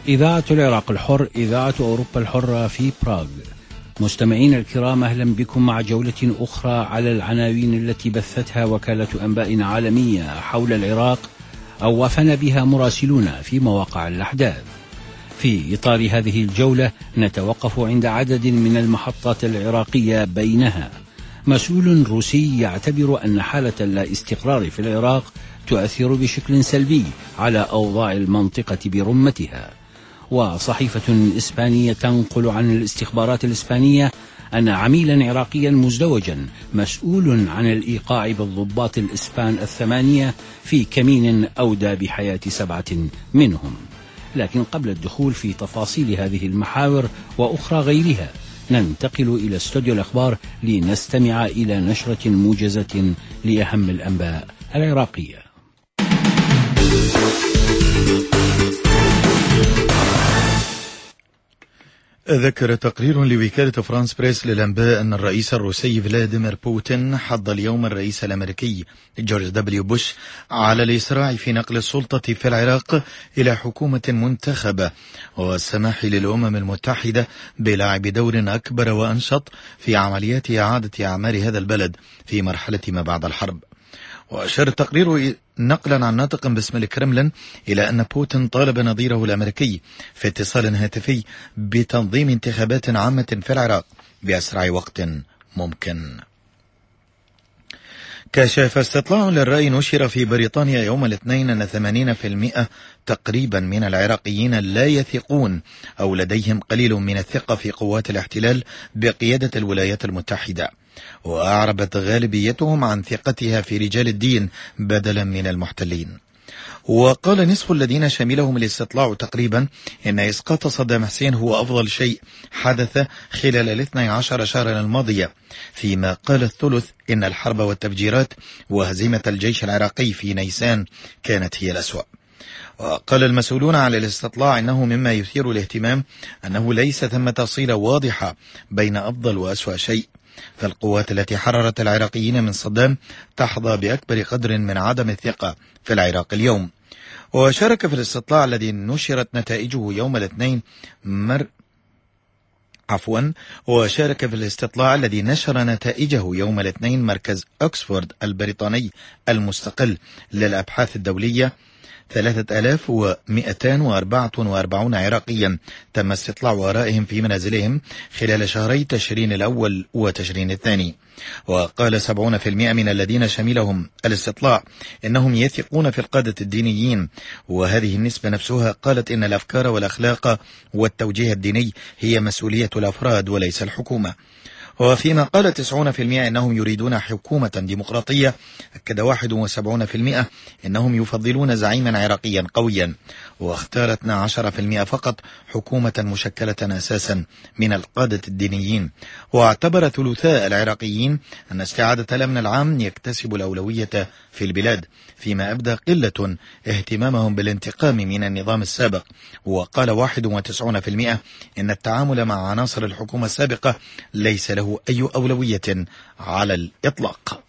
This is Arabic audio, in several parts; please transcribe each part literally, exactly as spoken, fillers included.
إذاعة العراق الحر، إذاعة أوروبا الحرة في براغ. مستمعين الكرام، أهلا بكم مع جولة أخرى على العناوين التي بثتها وكالة أنباء عالمية حول العراق أو وافنا بها مراسلون في مواقع الأحداث. في إطار هذه الجولة نتوقف عند عدد من المحطات العراقية، بينها مسؤول روسي يعتبر أن حالة اللا استقرار في العراق تؤثر بشكل سلبي على أوضاع المنطقة برمتها، وصحيفة إسبانية تنقل عن الاستخبارات الإسبانية أن عميلا عراقيا مزدوجا مسؤول عن الإيقاع بالضباط الإسبان الثمانية في كمين أودى بحياة سبعة منهم. لكن قبل الدخول في تفاصيل هذه المحاور وأخرى غيرها، ننتقل إلى استوديو الأخبار لنستمع إلى نشرة موجزة لأهم الأنباء العراقية. ذكر تقرير لوكالة فرانس بريس للأنباء أن الرئيس الروسي فلاديمير بوتين حض اليوم الرئيس الأمريكي جورج دبليو بوش على الإسراع في نقل السلطة في العراق إلى حكومة منتخبة، والسماح للأمم المتحدة بلعب دور أكبر وأنشط في عمليات إعادة أعمار هذا البلد في مرحلة ما بعد الحرب. وأشار التقرير نقلا عن ناطق باسم الكرملين إلى أن بوتين طالب نظيره الأمريكي في اتصال هاتفي بتنظيم انتخابات عامة في العراق بأسرع وقت ممكن. كشف استطلاع للرأي نشر في بريطانيا يوم الاثنين أن ثمانين بالمئة تقريبا من العراقيين لا يثقون أو لديهم قليل من الثقة في قوات الاحتلال بقيادة الولايات المتحدة، وأعربت غالبيتهم عن ثقتها في رجال الدين بدلا من المحتلين. وقال نصف الذين شملهم الاستطلاع تقريبا إن إسقاط صدام حسين هو أفضل شيء حدث خلال الاثني عشر شهرا الماضية، فيما قال الثلث إن الحرب والتفجيرات وهزيمة الجيش العراقي في نيسان كانت هي الأسوأ. وقال المسؤولون على الاستطلاع إنه مما يثير الاهتمام أنه ليس ثمة صلة واضحة بين أفضل وأسوأ شيء، فالقوات التي حررت العراقيين من صدام تحظى بأكبر قدر من عدم الثقة في العراق اليوم. وشارك في الاستطلاع الذي نشرت نتائجه يوم الاثنين مر عفوا وشارك في الاستطلاع الذي نشر نتائجه يوم الاثنين مركز أكسفورد البريطاني المستقل للأبحاث الدولية ثلاثة آلاف ومئتين وأربعة وأربعين عراقيا تم استطلاع آرائهم في منازلهم خلال شهري تشرين الأول وتشرين الثاني. وقال سبعون بالمئة من الذين شملهم الاستطلاع إنهم يثقون في القادة الدينيين، وهذه النسبة نفسها قالت إن الأفكار والأخلاق والتوجيه الديني هي مسؤولية الأفراد وليس الحكومة. وفيما قال تسعون بالمئة إنهم يريدون حكومة ديمقراطية، أكد واحد وسبعون بالمئة إنهم يفضلون زعيما عراقيا قويا، واختار اثني عشر بالمئة فقط حكومة مشكلة أساسا من القادة الدينيين. واعتبر ثلثاء العراقيين أن استعادة الأمن العام يكتسب الأولوية في البلاد، فيما أبدى قلة اهتمامهم بالانتقام من النظام السابق. وقال واحد وتسعون بالمئة إن التعامل مع عناصر الحكومة السابقة ليس له أي أولوية على الإطلاق.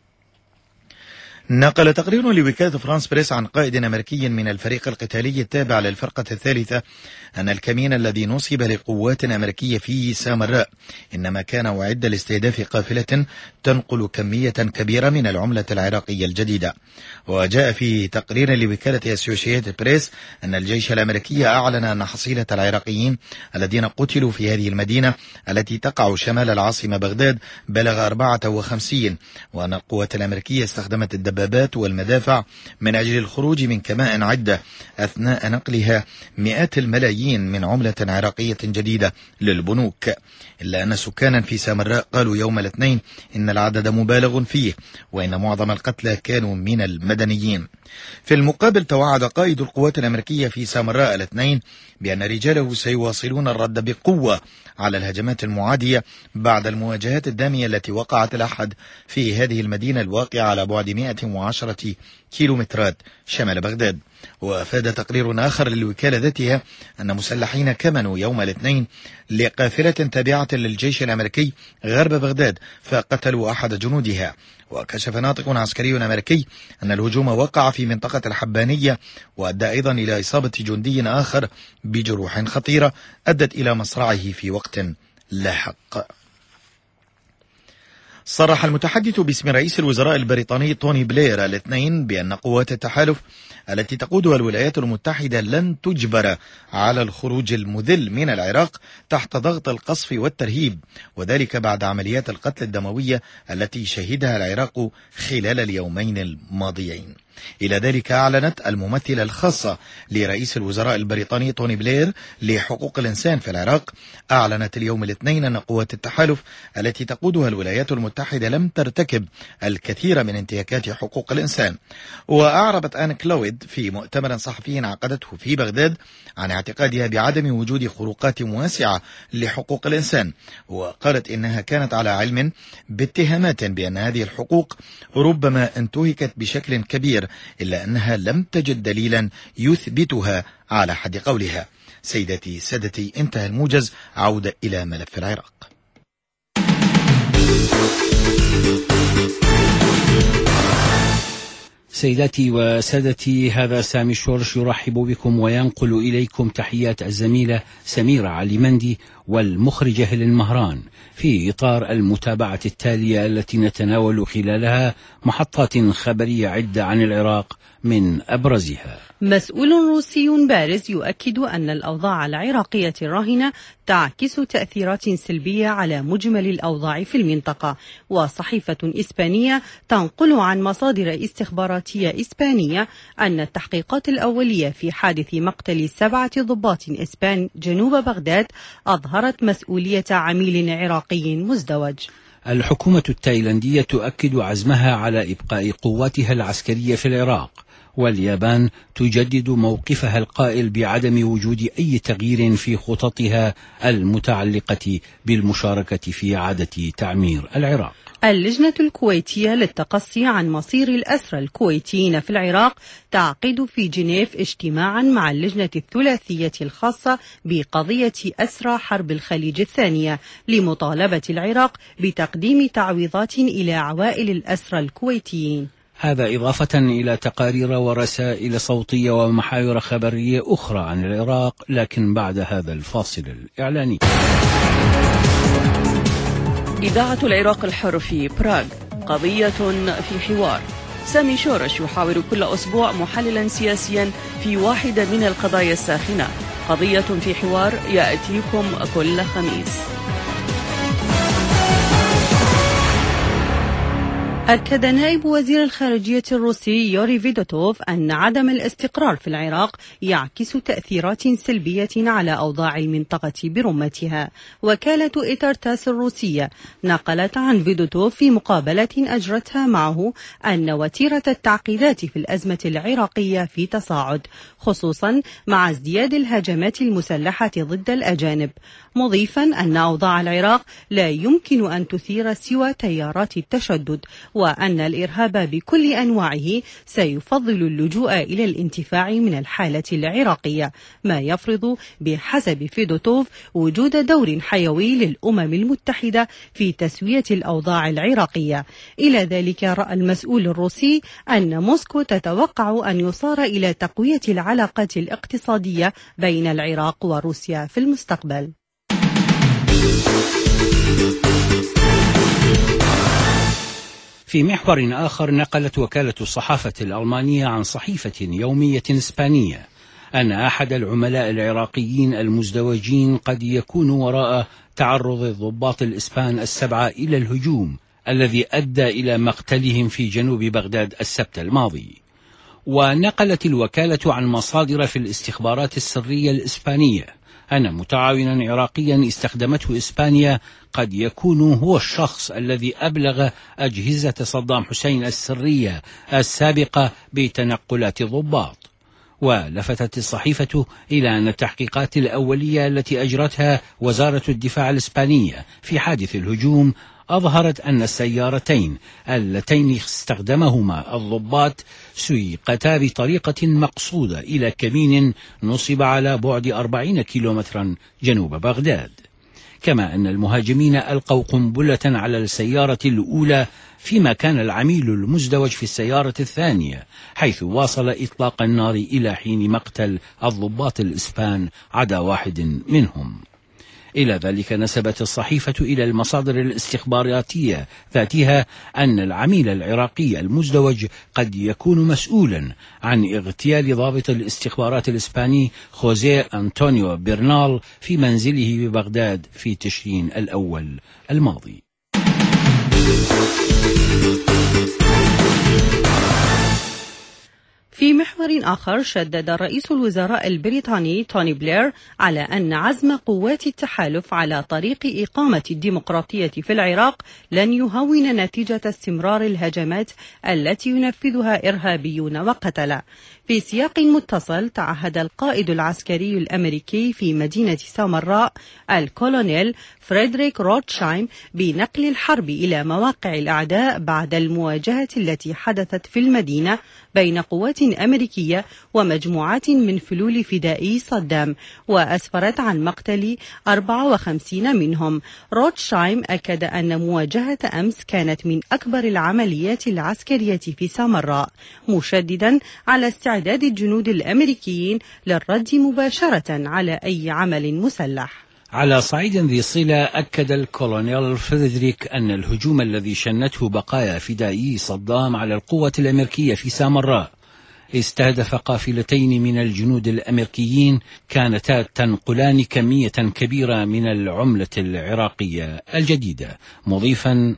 نقل تقرير لوكالة فرانس بريس عن قائد أمريكي من الفريق القتالي التابع للفرقة الثالثة أن الكمين الذي نصب لقوات أمريكية في سامراء إنما كان أعد لاستهداف قافلة تنقل كمية كبيرة من العملة العراقية الجديدة. وجاء في تقرير لوكالة أسوشيتد بريس أن الجيش الأمريكي أعلن أن حصيلة العراقيين الذين قتلوا في هذه المدينة التي تقع شمال العاصمة بغداد بلغ أربعة وخمسين، وأن القوات الأمريكية استخدمت الدبابات والمدافع من أجل الخروج من كمائن عدة أثناء نقلها مئات الملايين من عملة عراقية جديدة للبنوك. إلا أن سكانا في سامراء قالوا يوم الاثنين إن العدد مبالغ فيه، وإن معظم القتلى كانوا من المدنيين. في المقابل توعد قائد القوات الأمريكية في سامراء الاثنين بأن رجاله سيواصلون الرد بقوة على الهجمات المعادية بعد المواجهات الدامية التي وقعت الأحد في هذه المدينة الواقعة على بعد مئة وعشرة كيلومترات شمال بغداد. وأفاد تقرير آخر للوكالة ذاتها أن مسلحين كمنوا يوم الاثنين لقافلة تابعة للجيش الأمريكي غرب بغداد فقتلوا أحد جنودها. وكشف ناطق عسكري أمريكي أن الهجوم وقع في منطقة الحبانية وأدى أيضا إلى إصابة جندي آخر بجروح خطيرة أدت إلى مصرعه في وقت لاحق. صرح المتحدث باسم رئيس الوزراء البريطاني توني بلير الاثنين بأن قوات التحالف التي تقودها الولايات المتحدة لن تجبر على الخروج المذل من العراق تحت ضغط القصف والترهيب، وذلك بعد عمليات القتل الدموية التي شهدها العراق خلال اليومين الماضيين. إلى ذلك أعلنت الممثلة الخاصة لرئيس الوزراء البريطاني توني بلير لحقوق الإنسان في العراق أعلنت اليوم الاثنين أن قوات التحالف التي تقودها الولايات المتحدة لم ترتكب الكثير من انتهاكات حقوق الإنسان. وأعربت آن كلويد في مؤتمر صحفي عقدته في بغداد عن اعتقادها بعدم وجود خروقات واسعة لحقوق الإنسان، وقالت إنها كانت على علم باتهامات بأن هذه الحقوق ربما انتهكت بشكل كبير، إلا أنها لم تجد دليلا يثبتها على حد قولها. سيدتي سادتي، انتهى الموجز. عودة إلى ملف العراق. سيداتي وسادتي، هذا سامي الشورش يرحب بكم وينقل إليكم تحيات الزميلة سميرة علي مندي والمخرجة هيلين مهران في إطار المتابعة التالية التي نتناول خلالها محطات خبرية عدة عن العراق من أبرزها. مسؤول روسي بارز يؤكد أن الأوضاع العراقية الراهنة تعكس تأثيرات سلبية على مجمل الأوضاع في المنطقة. وصحيفة إسبانية تنقل عن مصادر استخباراتية إسبانية أن التحقيقات الأولية في حادث مقتل سبعة ضباط إسبان جنوب بغداد أظهرت مسؤولية عميل عراقي مزدوج. الحكومة التايلاندية تؤكد عزمها على إبقاء قواتها العسكرية في العراق، واليابان تجدد موقفها القائل بعدم وجود أي تغيير في خططها المتعلقة بالمشاركة في إعادة تعمير العراق. اللجنة الكويتية للتقصي عن مصير الأسرى الكويتيين في العراق تعقد في جنيف اجتماعا مع اللجنة الثلاثية الخاصة بقضية أسرى حرب الخليج الثانية لمطالبة العراق بتقديم تعويضات إلى عوائل الأسرى الكويتيين. هذا إضافة إلى تقارير ورسائل صوتية ومحاور خبرية أخرى عن العراق، لكن بعد هذا الفاصل الإعلاني. إذاعة العراق الحر في براغ، قضية في حوار. سامي شورش يحاور كل أسبوع محللا سياسيا في واحدة من القضايا الساخنة. قضية في حوار يأتيكم كل خميس. أكد نائب وزير الخارجية الروسي يوري فيدوتوف أن عدم الاستقرار في العراق يعكس تأثيرات سلبية على أوضاع المنطقة برمتها. وكالة إيترتاس الروسية نقلت عن فيدوتوف في مقابلة أجرتها معه أن وتيرة التعقيدات في الأزمة العراقية في تصاعد، خصوصا مع ازدياد الهجمات المسلحة ضد الأجانب، مضيفا أن أوضاع العراق لا يمكن أن تثير سوى تيارات التشدد، وأن الإرهاب بكل أنواعه سيفضل اللجوء إلى الانتفاع من الحالة العراقية، ما يفرض بحسب فيدوتوف وجود دور حيوي للأمم المتحدة في تسوية الأوضاع العراقية. إلى ذلك رأى المسؤول الروسي أن موسكو تتوقع أن يصار إلى تقوية العلاقات الاقتصادية بين العراق وروسيا في المستقبل. في محور آخر، نقلت وكالة الصحافة الألمانية عن صحيفة يومية إسبانية أن أحد العملاء العراقيين المزدوجين قد يكون وراء تعرض الضباط الإسبان السبعة إلى الهجوم الذي أدى إلى مقتلهم في جنوب بغداد السبت الماضي. ونقلت الوكالة عن مصادر في الاستخبارات السرية الإسبانية أن متعاونا عراقيا استخدمته إسبانيا قد يكون هو الشخص الذي أبلغ أجهزة صدام حسين السرية السابقة بتنقلات الضباط. ولفتت الصحيفة إلى أن التحقيقات الأولية التي أجرتها وزارة الدفاع الإسبانية في حادث الهجوم أظهرت أن السيارتين اللتين استخدمهما الضباط سيقتا بطريقة مقصودة إلى كمين نصب على بعد أربعين كيلومترا جنوب بغداد. كما أن المهاجمين ألقوا قنبلة على السيارة الأولى، فيما كان العميل المزدوج في السيارة الثانية، حيث واصل إطلاق النار إلى حين مقتل الضباط الإسبان عدا واحد منهم. إلى ذلك نسبت الصحيفة إلى المصادر الاستخباراتية ذاتها أن العميل العراقي المزدوج قد يكون مسؤولا عن اغتيال ضابط الاستخبارات الإسباني خوزيه أنطونيو بيرنال في منزله ببغداد في تشرين الأول الماضي. في محور آخر، شدد رئيس الوزراء البريطاني توني بلير على أن عزم قوات التحالف على طريق إقامة الديمقراطية في العراق لن يهون نتيجة استمرار الهجمات التي ينفذها إرهابيون وقتلة. في سياق متصل، تعهد القائد العسكري الأمريكي في مدينة سامراء الكولونيل فريدريك روتشايم بنقل الحرب إلى مواقع الأعداء بعد المواجهة التي حدثت في المدينة بين قوات أمريكية ومجموعات من فلول فدائي صدام، وأسفرت عن مقتل أربعة وخمسين منهم. روتشايم أكد أن مواجهة أمس كانت من أكبر العمليات العسكرية في سامراء، مشددا على استعداد الجنود الأمريكيين للرد مباشرة على أي عمل مسلح. على صعيد ذي صلة، أكد الكولونيل فريدريك أن الهجوم الذي شنته بقايا فدائي صدام على القوة الأمريكية في سامراء استهدف قافلتين من الجنود الأمريكيين كانتا تنقلان كمية كبيرة من العملة العراقية الجديدة، مضيفا: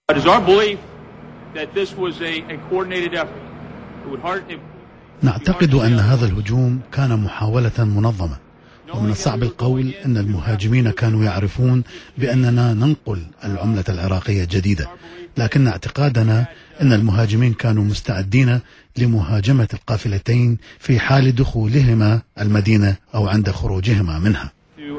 نعتقد أن هذا الهجوم كان محاولة منظمة، ومن الصعب القول أن المهاجمين كانوا يعرفون بأننا ننقل العملة العراقية الجديدة، لكن اعتقادنا أن المهاجمين كانوا مستعدين لمهاجمة القافلتين في حال دخولهما المدينة أو عند خروجهما منها.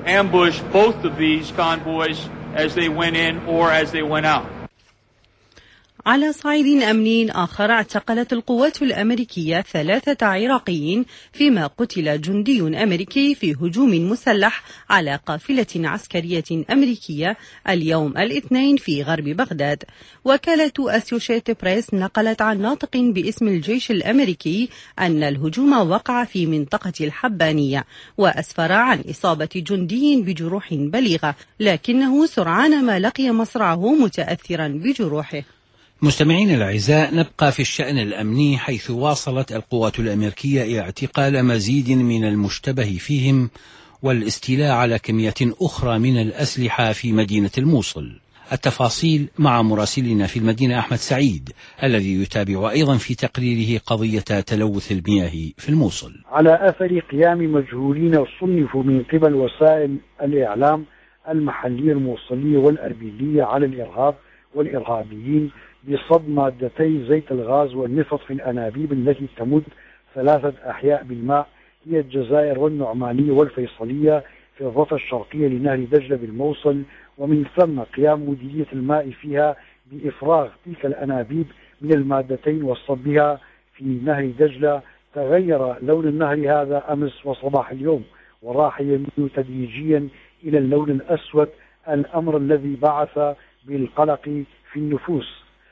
على صعيد أمني آخر، اعتقلت القوات الأمريكية ثلاثة عراقيين، فيما قتل جندي أمريكي في هجوم مسلح على قافلة عسكرية أمريكية اليوم الاثنين في غرب بغداد. وكالة أسوشيتد بريس نقلت عن ناطق باسم الجيش الأمريكي أن الهجوم وقع في منطقة الحبانية، وأسفر عن إصابة جندي بجروح بليغة، لكنه سرعان ما لقي مصرعه متأثرا بجروحه. مستمعين الأعزاء، نبقى في الشأن الأمني، حيث واصلت القوات الأمريكية اعتقال مزيد من المشتبه فيهم والاستيلاء على كمية أخرى من الأسلحة في مدينة الموصل. التفاصيل مع مراسلنا في المدينة أحمد سعيد، الذي يتابع أيضا في تقريره قضية تلوث المياه في الموصل. على أثر قيام مجهولين صنفوا من قبل وسائل الإعلام المحلية الموصلية والأربيلية على الإرهاب والإرهابيين بصب مادتي زيت الغاز والنفط في الأنابيب التي تمد ثلاثة أحياء بالماء، هي الجزائر والنعمانية والفيصلية في الضفة الشرقية لنهر دجلة بالموصل، ومن ثم قيام مديرية الماء فيها بإفراغ تلك الأنابيب من المادتين وصبها في نهر دجلة. تغير لون النهر هذا أمس وصباح اليوم، وراح يميل تدريجيا إلى اللون الأسود، الأمر الذي بعث بالقلق في النفوس.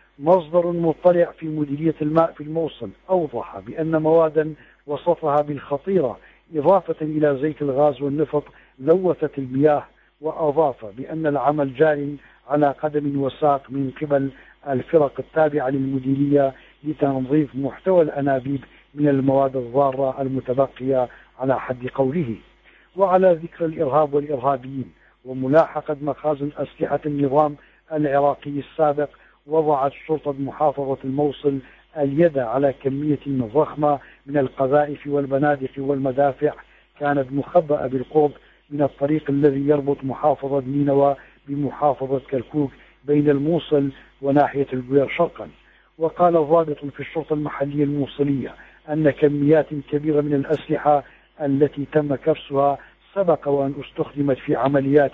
مصدر مطلع في مديرية الماء في الموصل أوضح بأن مواد وصفها بالخطيرة إضافة إلى زيت الغاز والنفط لوثت المياه، وأضاف بأن العمل جار على قدم وساق من قبل الفرق التابعة للمديرية لتنظيف محتوى الأنابيب من المواد الضارة المتبقية على حد قوله. وعلى ذكر الإرهاب والإرهابيين وملاحقة مخازن أسلحة النظام العراقي السابق، وضعت شرطة محافظة الموصل اليد على كمية ضخمة من القذائف والبنادق والمدافع كانت مخبأة بالقرب من الطريق الذي يربط محافظة نينوى بمحافظة كركوك بين الموصل وناحية الجوير شرقا. وقال ضابط في الشرطة المحلية الموصلية أن كميات كبيرة من الأسلحة التي تم كبسها سبق وأن استخدمت في عمليات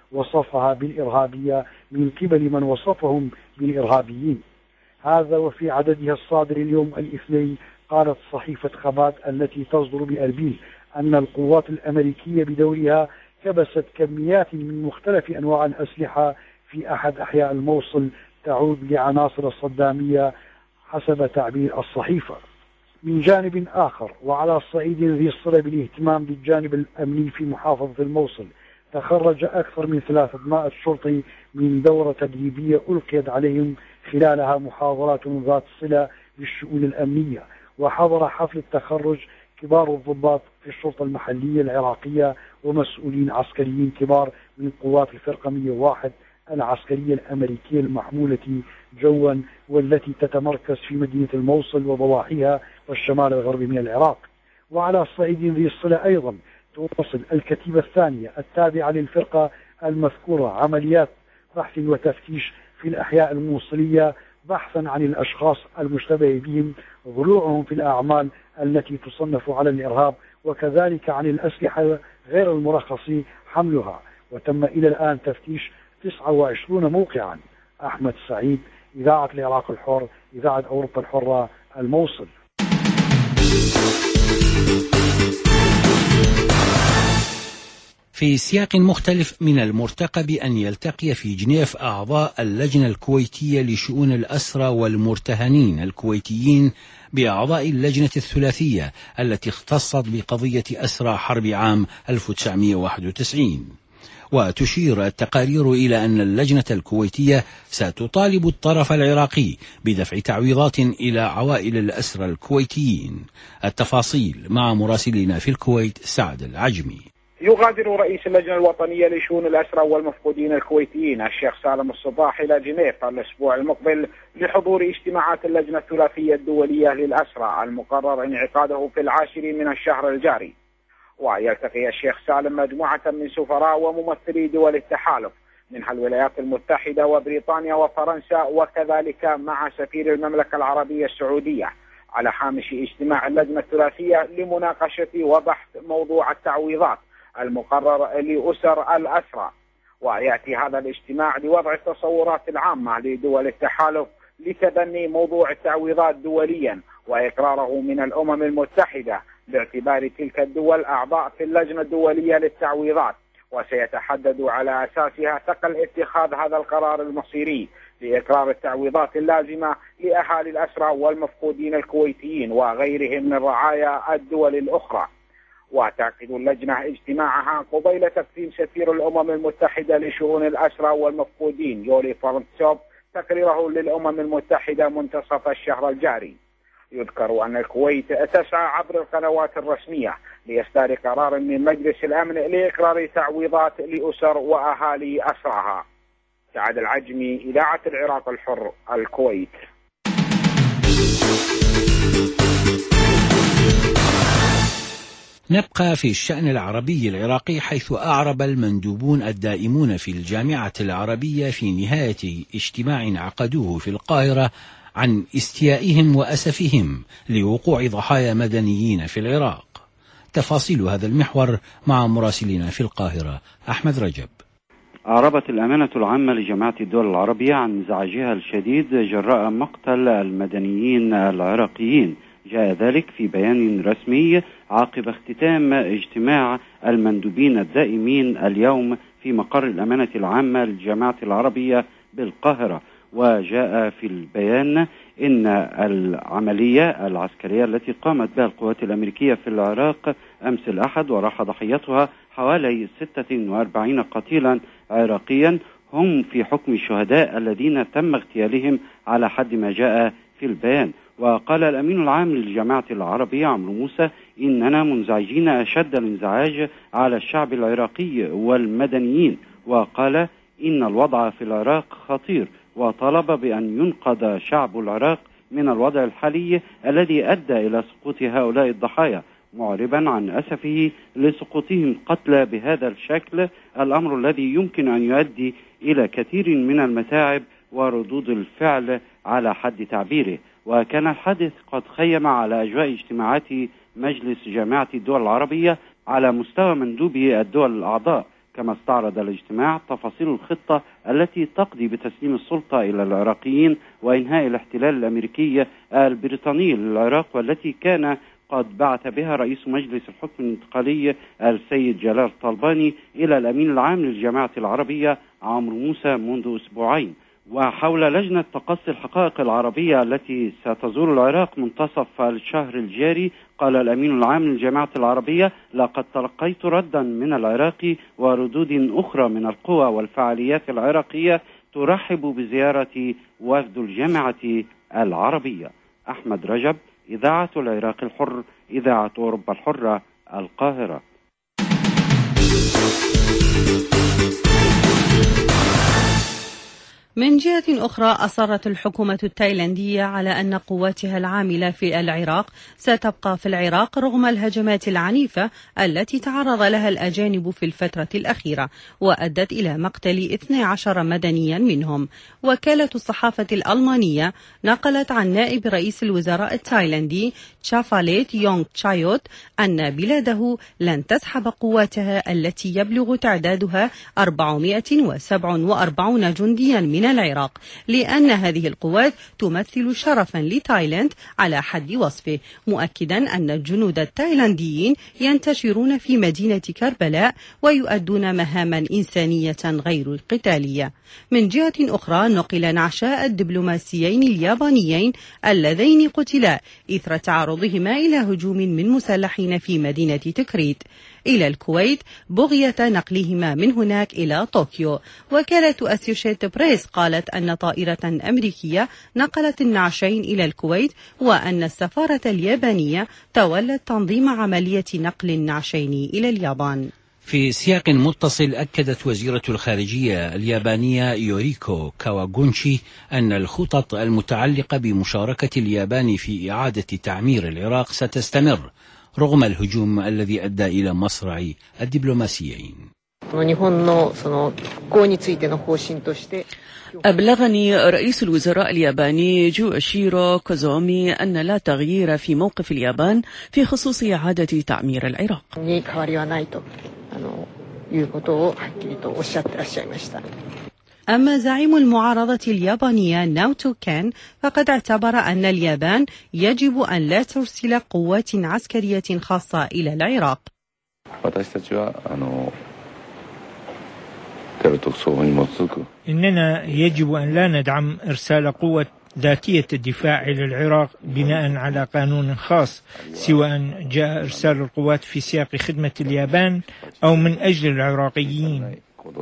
وصفها بالإرهابية من قبل من وصفهم بالإرهابيين. هذا وفي عددها الصادر اليوم الاثنين قالت صحيفة خبات التي تصدر بأربيل أن القوات الأمريكية بدورها كبست كميات من مختلف أنواع الأسلحة في أحد أحياء الموصل تعود لعناصر الصدامية حسب تعبير الصحيفة. من جانب آخر وعلى الصعيد ذي الصلة بالاهتمام بالجانب الأمني في محافظة الموصل، تخرج أكثر من ثلاثمائة شرطي من دورة تدريبية ألقيت عليهم خلالها محاضرات ذات صلة بالشؤون الأمنية. وحضر حفل التخرج كبار الضباط في الشرطة المحلية العراقية ومسؤولين عسكريين كبار من قوات الفرقة مئة وواحد العسكرية الأمريكية المحمولة جوا والتي تتمركز في مدينة الموصل وضواحيها والشمال الغربي من العراق. وعلى الصعيد ذي الصلة أيضا تواصل الكتيبة الثانية التابعة للفرقة المذكورة عمليات بحث وتفتيش في الأحياء الموصلية بحثا عن الأشخاص المشتبه بهم ضلوعهم في الأعمال التي تصنف على الإرهاب، وكذلك عن الأسلحة غير المرخص حملها. وتم إلى الآن تفتيش تسعة وعشرين موقعا. أحمد سعيد، إذاعة العراق الحر، إذاعة أوروبا الحرة، الموصل. في سياق مختلف، من المرتقب أن يلتقي في جنيف أعضاء اللجنة الكويتية لشؤون الأسرى والمرتهنين الكويتيين بأعضاء اللجنة الثلاثية التي اختصت بقضية أسرى حرب عام ألف وتسعمئة وواحد وتسعين. وتشير التقارير إلى أن اللجنة الكويتية ستطالب الطرف العراقي بدفع تعويضات إلى عوائل الأسرى الكويتيين. التفاصيل مع مراسلنا في الكويت سعد العجمي. يغادر رئيس اللجنة الوطنية لشؤون الأسرى والمفقودين الكويتيين الشيخ سالم الصباح إلى جنيف الأسبوع المقبل لحضور اجتماعات اللجنة الثلاثية الدولية للأسرى المقرر انعقاده في العاشر من الشهر الجاري. ويلتقي الشيخ سالم مجموعة من سفراء وممثلي دول التحالف منها الولايات المتحدة وبريطانيا وفرنسا، وكذلك مع سفير المملكة العربية السعودية على هامش اجتماع اللجنة الثلاثية لمناقشة وبحث موضوع التعويضات المقرر لأسر الأسرى. ويأتي هذا الاجتماع لوضع التصورات العامة لدول التحالف لتبني موضوع التعويضات دوليا وإقراره من الأمم المتحدة باعتبار تلك الدول أعضاء في اللجنة الدولية للتعويضات، وسيتحدد على أساسها ثقل اتخاذ هذا القرار المصيري لإقرار التعويضات اللازمة لأهالي الأسرى والمفقودين الكويتيين وغيرهم من رعايا الدول الأخرى. وتعقد اللجنة اجتماعها قبيل تقديم سفير الأمم المتحدة لشؤون الأسرى والمفقودين يولي فرنتسوف تقريره للأمم المتحدة منتصف الشهر الجاري. يذكر أن الكويت تسعى عبر القنوات الرسمية لإصدار قرار من مجلس الأمن لإقرار تعويضات لأسر وأهالي أسراها. سعد العجمي، إذاعة العراق الحر، الكويت. نبقى في الشأن العربي العراقي، حيث أعرب المندوبون الدائمون في الجامعة العربية في نهاية اجتماع عقدوه في القاهرة عن استيائهم وأسفهم لوقوع ضحايا مدنيين في العراق. تفاصيل هذا المحور مع مراسلنا في القاهرة أحمد رجب. أعربت الأمانة العامة لجامعة الدول العربية عن انزعاجها الشديد جراء مقتل المدنيين العراقيين. جاء ذلك في بيان رسمي عقب اختتام اجتماع المندوبين الدائمين اليوم في مقر الأمانة العامة للجامعة العربية بالقاهرة. وجاء في البيان إن العملية العسكرية التي قامت بها القوات الأمريكية في العراق أمس الأحد وراح ضحيتها حوالي ستة وأربعين قتيلا عراقيا هم في حكم الشهداء الذين تم اغتيالهم على حد ما جاء في البيان. وقال الأمين العام للجامعة العربية عمرو موسى إننا منزعجين أشد الانزعاج على الشعب العراقي والمدنيين، وقال إن الوضع في العراق خطير، وطلب بأن ينقذ شعب العراق من الوضع الحالي الذي أدى إلى سقوط هؤلاء الضحايا، معربا عن أسفه لسقوطهم قتلى بهذا الشكل، الأمر الذي يمكن أن يؤدي إلى كثير من المتاعب وردود الفعل على حد تعبيره. وكان الحادث قد خيم على أجواء اجتماعات مجلس جامعة الدول العربية على مستوى مندوبي الدول الأعضاء، كما استعرض الاجتماع تفاصيل الخطة التي تقضي بتسليم السلطة إلى العراقيين وإنهاء الاحتلال الأمريكي البريطاني للعراق، والتي كان قد بعث بها رئيس مجلس الحكم الانتقالي السيد جلال طلباني إلى الأمين العام للجامعة العربية عمرو موسى منذ أسبوعين. وحول لجنة تقصي الحقائق العربية التي ستزور العراق منتصف الشهر الجاري، قال الأمين العام للجامعة العربية: لقد تلقيت ردا من العراق وردود أخرى من القوى والفعاليات العراقية ترحب بزيارة وفد الجامعة العربية. أحمد رجب، إذاعة العراق الحر، إذاعة أوروبا الحرة، القاهرة. من جهة أخرى، أصرت الحكومة التايلاندية على أن قواتها العاملة في العراق ستبقى في العراق رغم الهجمات العنيفة التي تعرض لها الأجانب في الفترة الأخيرة، وأدت إلى مقتل اثني عشر مدنيا منهم. وكالة الصحافة الألمانية نقلت عن نائب رئيس الوزراء التايلاندي تشافاليت يونغ تشايوت أن بلاده لن تسحب قواتها التي يبلغ تعدادها أربعمائة وسبعة وأربعين جنديا من العراق، لأن هذه القوات تمثل شرفا لتايلاند على حد وصفه، مؤكدا أن الجنود التايلانديين ينتشرون في مدينة كربلاء ويؤدون مهاما إنسانية غير قتالية. من جهة أخرى، نقل نعشاء الدبلوماسيين اليابانيين اللذين قتلا إثر تعرضهما إلى هجوم من مسلحين في مدينة تكريت إلى الكويت بغية نقلهما من هناك إلى طوكيو. وكالة أسوشيت بريس قالت أن طائرة أمريكية نقلت النعشين إلى الكويت، وأن السفارة اليابانية تولت تنظيم عملية نقل النعشين إلى اليابان. في سياق متصل، أكدت وزيرة الخارجية اليابانية يوريكو كاواغونشي أن الخطط المتعلقة بمشاركة اليابان في إعادة تعمير العراق ستستمر رغم الهجوم الذي أدى إلى مصرع الدبلوماسيين. أبلغني رئيس الوزراء الياباني جوشيرو كوزومي أن لا تغيير في موقف اليابان في خصوص إعادة تعمير العراق. أما زعيم المعارضة اليابانية ناوتو كان فقد اعتبر أن اليابان يجب أن لا ترسل قوات عسكرية خاصة إلى العراق. إننا يجب أن لا ندعم إرسال قوة ذاتية الدفاع إلى العراق بناء على قانون خاص، سواء جاء إرسال القوات في سياق خدمة اليابان أو من أجل العراقيين.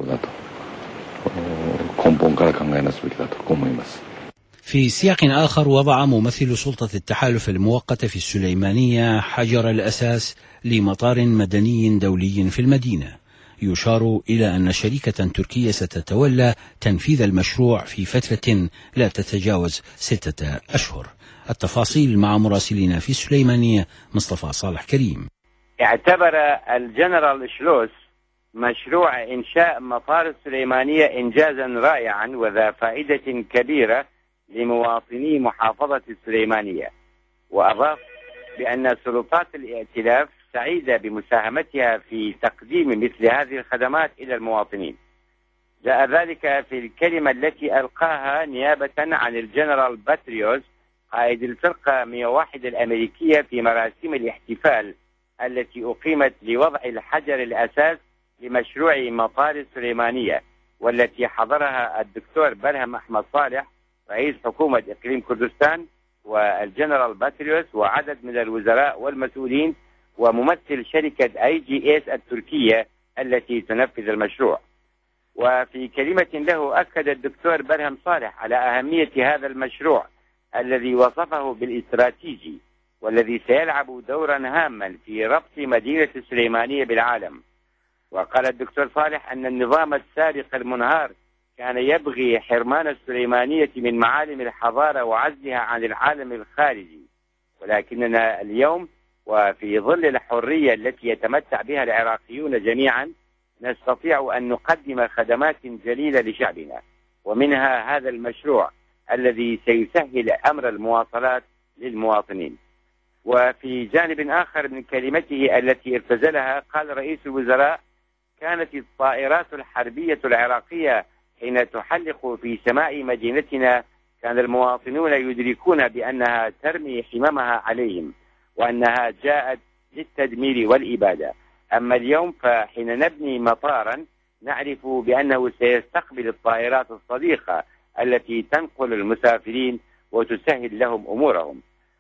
في سياق آخر، وضع ممثل سلطة التحالف المؤقتة في السليمانية حجر الأساس لمطار مدني دولي في المدينة. يشار إلى أن شركة تركية ستتولى تنفيذ المشروع في فترة لا تتجاوز ستة أشهر. التفاصيل مع مراسلنا في السليمانية مصطفى صالح كريم. اعتبر الجنرال شلوس مشروع إنشاء مطار السليمانية إنجازا رائعا وذا فائدة كبيرة لمواطني محافظة السليمانية، وأضاف بأن سلطات الائتلاف سعيدة بمساهمتها في تقديم مثل هذه الخدمات إلى المواطنين. جاء ذلك في الكلمة التي ألقاها نيابة عن الجنرال باتريوس قائد الفرقة مئة وواحد الأمريكية في مراسم الاحتفال التي أقيمت لوضع الحجر الأساس لمشروع مطار السليمانية، والتي حضرها الدكتور برهم أحمد صالح رئيس حكومة إقليم كردستان والجنرال باتريوس وعدد من الوزراء والمسؤولين وممثل شركة اي جي اس التركية التي تنفذ المشروع. وفي كلمة له أكد الدكتور برهم صالح على أهمية هذا المشروع الذي وصفه بالاستراتيجي، والذي سيلعب دورا هاما في ربط مدينة السليمانية بالعالم. وقال الدكتور صالح أن النظام السابق المنهار كان يبغي حرمان السليمانية من معالم الحضارة وعزلها عن العالم الخارجي، ولكننا اليوم وفي ظل الحرية التي يتمتع بها العراقيون جميعا نستطيع أن نقدم خدمات جليلة لشعبنا، ومنها هذا المشروع الذي سيسهل أمر المواصلات للمواطنين. وفي جانب آخر من كلمته التي ارتزلها قال رئيس الوزراء: كانت الطائرات الحربية العراقية حين تحلق في سماء مدينتنا كان المواطنون يدركون بأنها ترمي حمامها عليهم وأنها جاءت للتدمير والإبادة. أما اليوم فحين نبني مطارا نعرف بأنه سيستقبل الطائرات الصديقة التي تنقل المسافرين وتسهل لهم أمورهم.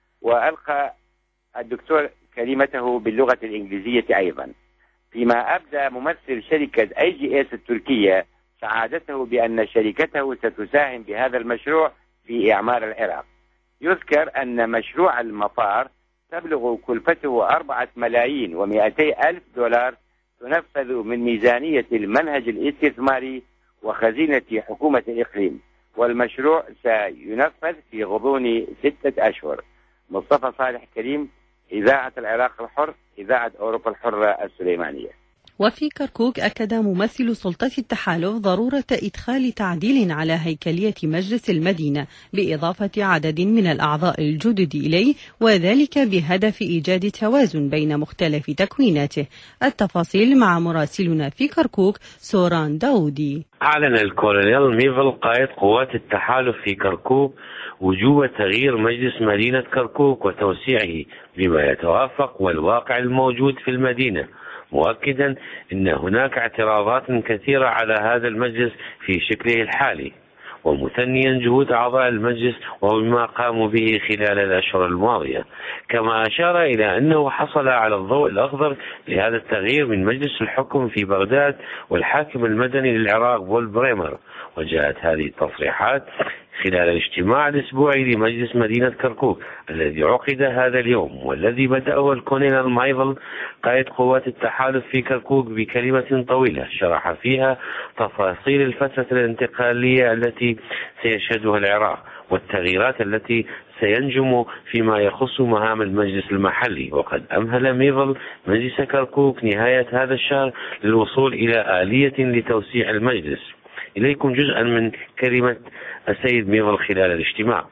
وألقى الدكتور كلمته باللغة الإنجليزية أيضا، فيما أبدى ممثل شركة أي جي إس التركية سعادته بأن شركته ستساهم بهذا المشروع في إعمار العراق. يذكر أن مشروع المطار تبلغ كلفته أربعة ملايين ومئتي ألف دولار تنفذ من ميزانية المنهج الاستثماري وخزينة حكومة الإقليم، والمشروع سينفذ في غضون ستة أشهر. مصطفى صالح كريم، إذاعة العراق الحر، إذاعة أوروبا الحرة السليمانية. وفي كركوك أكد ممثل سلطة التحالف ضرورة إدخال تعديل على هيكلية مجلس المدينة بإضافة عدد من الأعضاء الجدد إليه، وذلك بهدف إيجاد توازن بين مختلف تكويناته. التفاصيل مع مراسلنا في كركوك سوران داودي. أعلن الكولونيل ميفل قائد قوات التحالف في كركوك وجوب تغيير مجلس مدينة كركوك وتوسيعه بما يتوافق والواقع الموجود في المدينة، مؤكدا أن هناك اعتراضات كثيرة على هذا المجلس في شكله الحالي، ومثنيا جهود أعضاء المجلس وبما قاموا به خلال الأشهر الماضية. كما أشار إلى أنه حصل على الضوء الأخضر لهذا التغيير من مجلس الحكم في بغداد والحاكم المدني للعراق بول بريمر. وجاءت هذه التصريحات خلال الاجتماع الأسبوعي لمجلس مدينة كركوك الذي عقد هذا اليوم، والذي بدأه الكولونيل مايفل قائد قوات التحالف في كركوك بكلمة طويلة شرح فيها تفاصيل الفترة الانتقالية التي سيشهدها العراق والتغييرات التي سينجم فيما يخص مهام المجلس المحلي. وقد أمهل ميفل مجلس كركوك نهاية هذا الشهر للوصول إلى آلية لتوسيع المجلس. إليكم جزءا من كلمة السيد ميفل خلال الاجتماع.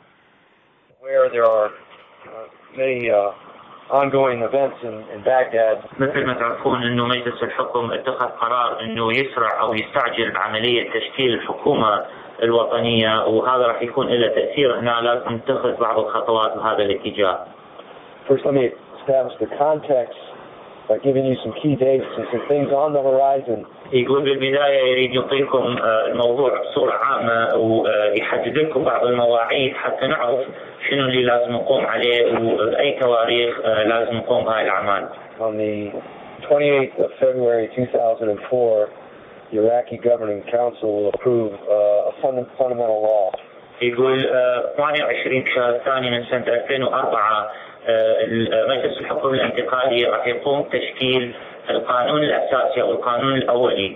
مثل ما تعرفون أنه مجلس الحكم اتخذ قرار أنه يسرع أو يستعجل بعملية تشكيل الحكومة الوطنية، وهذا راح يكون له تأثير. هنا لازم نتخذ بعض الخطوات بهذا الاتجاه. First, let me establish the context by giving you some key dates and some things on the horizon. يقول بالبداية يريد يعطيكم الموضوع بصورة عامة ويحدد لكم بعض المواعيد حتى نعرف شنو اللي لازم نقوم عليه وأي تواريخ لازم نقوم بهاي الأعمال. On the twenty-eighth of February two thousand four, the Iraqi Governing Council will approve uh, a fundamental law. يقول ثمانية وعشرين شهر ثاني من سنة ألفين وأربعة مجلس الحكم الانتقالي راح يقوم تشكيل القانون الأساسي أو القانون الأولي.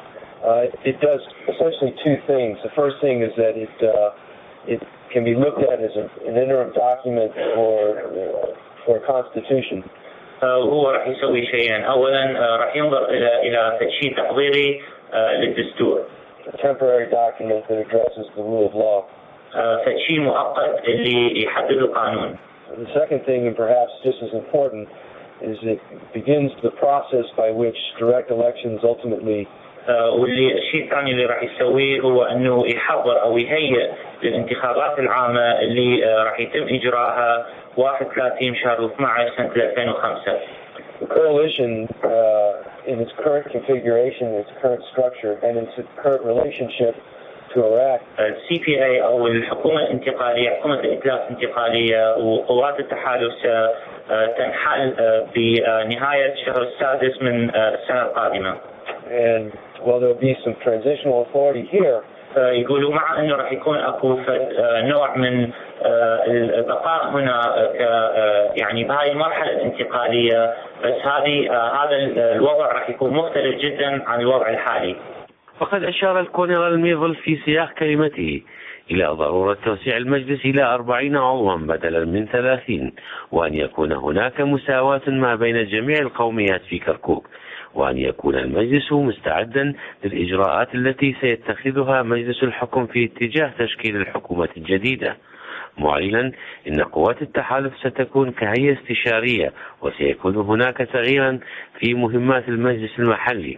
Uh, it does essentially two things. The first thing is that it uh, it can be looked at as a, an interim document for for a constitution. هو راح يسوي شيئين. أولا راح ينظر إلى إلى تشكيل تحضيري للدستور. A temporary document that addresses the rule of law. تشكيل مؤقت اللي يحدد القانون. The second thing, and perhaps just as important, is it begins the process by which direct elections ultimately. واللي الشيء الثاني اللي راح يسويه هو انه يحضر او يهيئ للانتخابات العامه اللي راح يتم اجراءها واحد وثلاثين شهر اثنعش سنه ألفين وخمسة. The coalition, uh, in its current configuration, its current structure, and its current relationship to Iraq. السي بي اي او الحكومه الانتقاليه، حكومه الائتلاف الانتقاليه وقوات التحالف تنحل بنهايه الشهر السادس من السنه القادمه. And while there will be some transitional authority here, يقولوا مع انه راح يكون اكو نوع من البقاء هنا يعني بهاي المرحله الانتقاليه، بس هذه هذا الوضع راح يكون مختلف جدا عن الوضع الحالي. وقد أشار الكولونيل ميفل في سياق كلمته إلى ضرورة توسيع المجلس إلى أربعين عضوا بدلا من ثلاثين، وأن يكون هناك مساواة ما بين جميع القوميات في كركوك، وأن يكون المجلس مستعدا للإجراءات التي سيتخذها مجلس الحكم في اتجاه تشكيل الحكومة الجديدة، معلنا إن قوات التحالف ستكون كهيئة استشارية وسيكون هناك تغييرا في مهمات المجلس المحلي.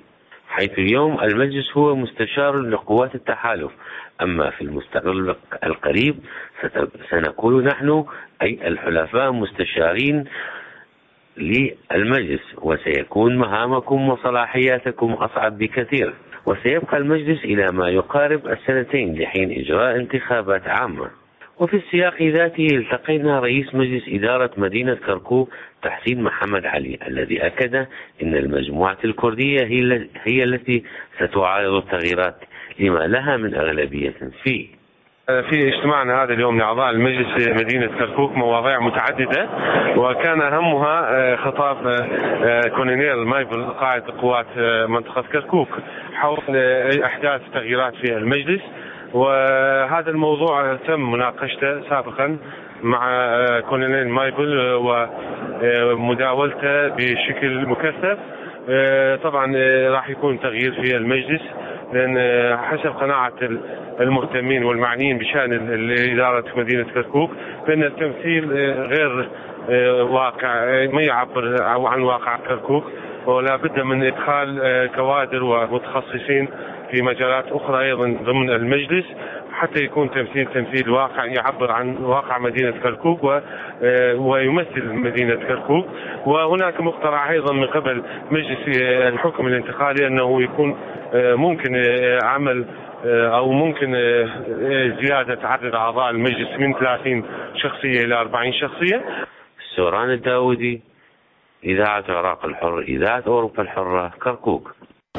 حيث اليوم المجلس هو مستشار لقوات التحالف، أما في المستقبل القريب سنكون نحن أي الحلفاء مستشارين للمجلس، وسيكون مهامكم وصلاحياتكم أصعب بكثير، وسيبقى المجلس إلى ما يقارب السنتين لحين إجراء انتخابات عامة. وفي السياق ذاته التقينا رئيس مجلس إدارة مدينة كركوك تحسين محمد علي، الذي أكد أن المجموعة الكردية هي التي ستعارض التغييرات لما لها من أغلبية فيه. في اجتماعنا هذا اليوم لأعضاء المجلس مدينة كركوك مواضيع متعددة، وكان أهمها خطاب كولونيل مايفل قائد قوات منطقة كركوك حول أحداث تغييرات في المجلس، وهذا الموضوع تم مناقشته سابقا مع كولونيل مايفل ومداولته بشكل مكثف. طبعا راح يكون تغيير في المجلس، لأن حسب قناعة المهتمين والمعنيين بشأن إدارة مدينة كركوك بأن التمثيل غير واقع، ما يعبر عن واقع كركوك، ولا بد من إدخال كوادر ومتخصصين في مجالات أخرى أيضا ضمن المجلس حتى يكون تمثيل تمثيل واقع يعبر عن واقع مدينة كركوك ويمثل مدينة كركوك. وهناك مقترح أيضا من قبل مجلس الحكم الانتقالي أنه يكون ممكن عمل أو ممكن زيادة عدد أعضاء المجلس من ثلاثين شخصية إلى أربعين شخصية. سوران الداودي، إذاعة العراق الحر، إذاعة أوروبا الحرة، كركوك.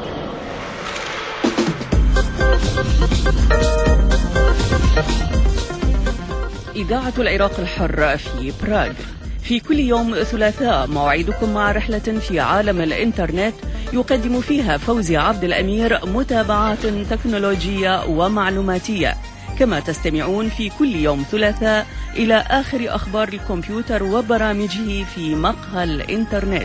إذاعة العراق الحر في براغ. في كل يوم ثلاثاء موعدكم مع رحلة في عالم الإنترنت يقدم فيها فوزي عبد الأمير متابعات تكنولوجية ومعلوماتية، كما تستمعون في كل يوم ثلاثاء إلى آخر أخبار الكمبيوتر وبرامجه في مقهى الإنترنت.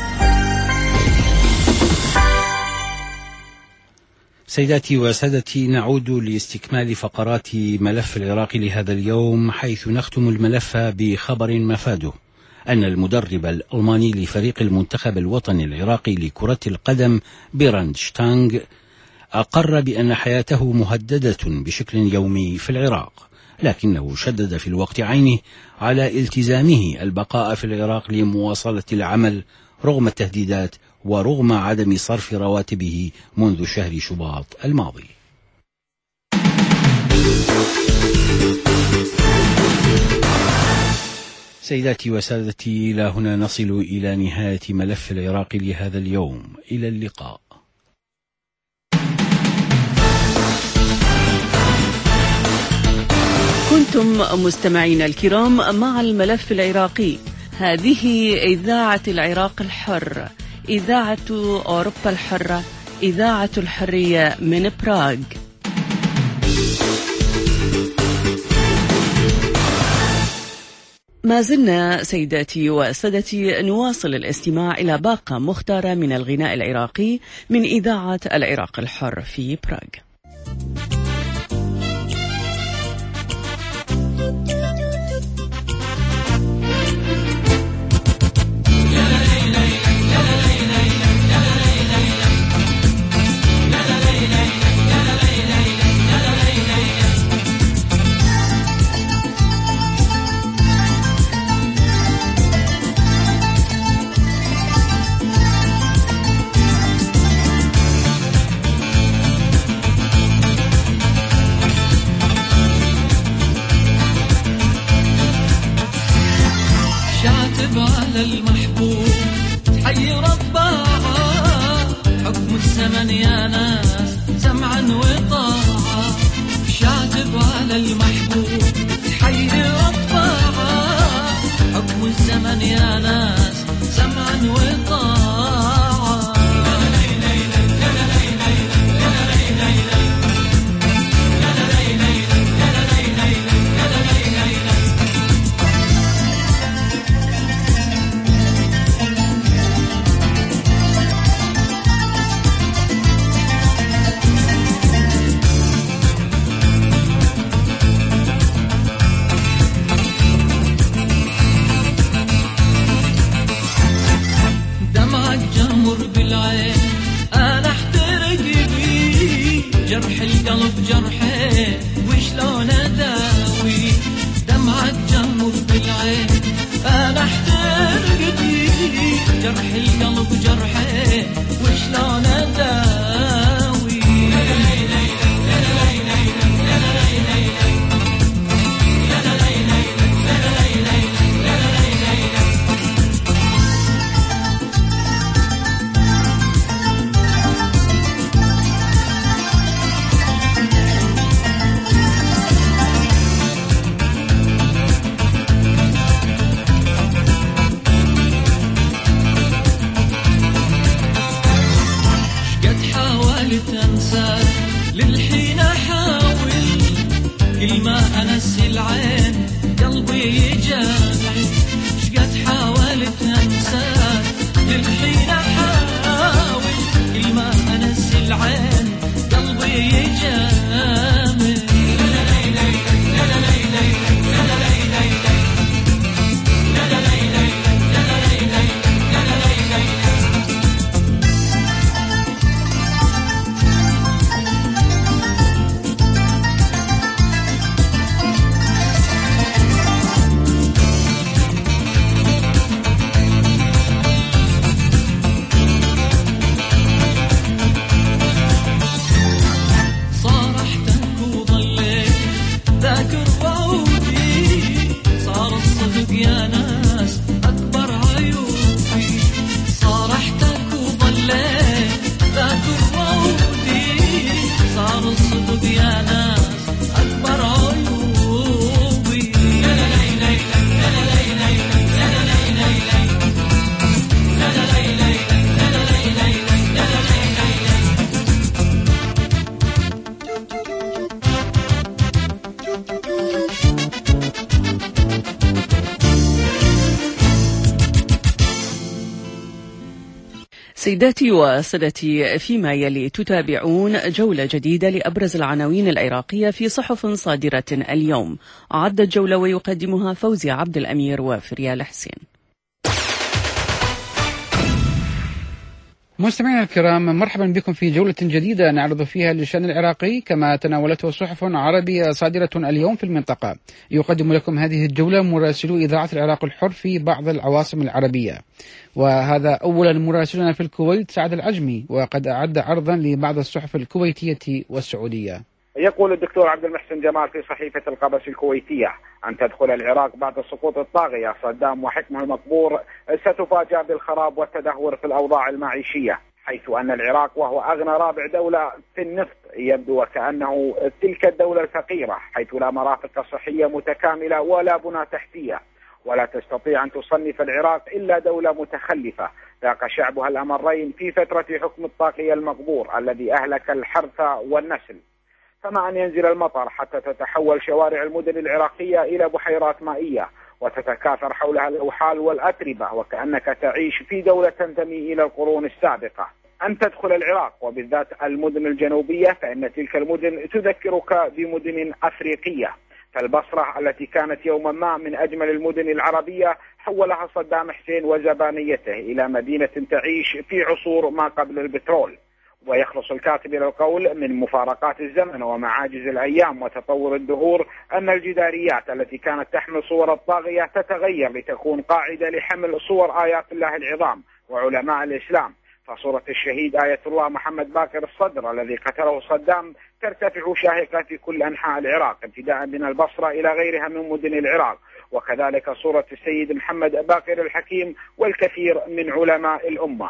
سيداتي وسادتي، نعود لاستكمال فقرات ملف العراق لهذا اليوم، حيث نختم الملف بخبر مفاده أن المدرب الألماني لفريق المنتخب الوطني العراقي لكرة القدم بيراند شتانغ أقر بأن حياته مهددة بشكل يومي في العراق، لكنه شدد في الوقت عينه على التزامه البقاء في العراق لمواصلة العمل رغم التهديدات ورغم عدم صرف رواتبه منذ شهر شباط الماضي. سيداتي وسادتي، إلى هنا نصل إلى نهاية ملف العراق لهذا اليوم. إلى اللقاء. كنتم مستمعين الكرام مع الملف العراقي. هذه إذاعة العراق الحر، إذاعة أوروبا الحرة، إذاعة الحرية من براغ. ما زلنا سيداتي وسادتي نواصل الاستماع إلى باقة مختارة من الغناء العراقي من إذاعة العراق الحر في براغ. المحبوب حي رباها، حكم الزمن يا ناس سمعا وطاعة، شاتب على المحبوب حي رباها، حكم الزمن يا ناس سمعا وطاعة. دم حاولت أنساك للحين أحاول، كل ما أنس العين قلبي يجامل، شقد حاولت أنساك للحين أحاول، كل ما أنس العين قلبي يجامل. سيداتي وسادتي، فيما يلي تتابعون جولة جديدة لأبرز العناوين العراقية في صحف صادرة اليوم. عد الجولة ويقدمها فوزي عبد الأمير وفريال حسين. مستمعينا الكرام، مرحبا بكم في جولة جديدة نعرض فيها للشأن العراقي كما تناولته صحف عربية صادرة اليوم في المنطقة. يقدم لكم هذه الجولة مراسلو إذاعة العراق الحر في بعض العواصم العربية، وهذا أولا مراسلنا في الكويت سعد العجمي، وقد أعد عرضا لبعض الصحف الكويتية والسعودية. يقول الدكتور عبد المحسن جمال في صحيفة القبس الكويتية: أن تدخل العراق بعد سقوط الطاغية صدام وحكمه المقبور ستفاجأ بالخراب والتدهور في الأوضاع المعيشية، حيث أن العراق وهو أغنى رابع دولة في النفط يبدو وكأنه تلك الدولة الفقيرة، حيث لا مرافق صحية متكاملة ولا بنى تحتية، ولا تستطيع أن تصنف العراق إلا دولة متخلفة ذاق شعبها الأمرين في فترة حكم الطاغية المقبور الذي أهلك الحرث والنسل. كما أن ينزل المطر حتى تتحول شوارع المدن العراقية إلى بحيرات مائية وتتكاثر حولها الأوحال والأتربة، وكأنك تعيش في دولة تنتمي إلى القرون السابقة. أن تدخل العراق وبالذات المدن الجنوبية فإن تلك المدن تذكرك بمدن أفريقية، فالبصرة التي كانت يوما ما من أجمل المدن العربية حولها صدام حسين وزبانيته إلى مدينة تعيش في عصور ما قبل البترول. ويخلص الكاتب إلى القول: من مفارقات الزمن ومعاجز الأيام وتطور الدهور أن الجداريات التي كانت تحمل صور الطاغية تتغير لتكون قاعدة لحمل صور آيات الله العظام وعلماء الإسلام، فصورة الشهيد آية الله محمد باقر الصدر الذي قتله صدام ترتفع شاهقة في كل أنحاء العراق ابتداء من البصرة إلى غيرها من مدن العراق، وكذلك صورة السيد محمد باقر الحكيم والكثير من علماء الأمة.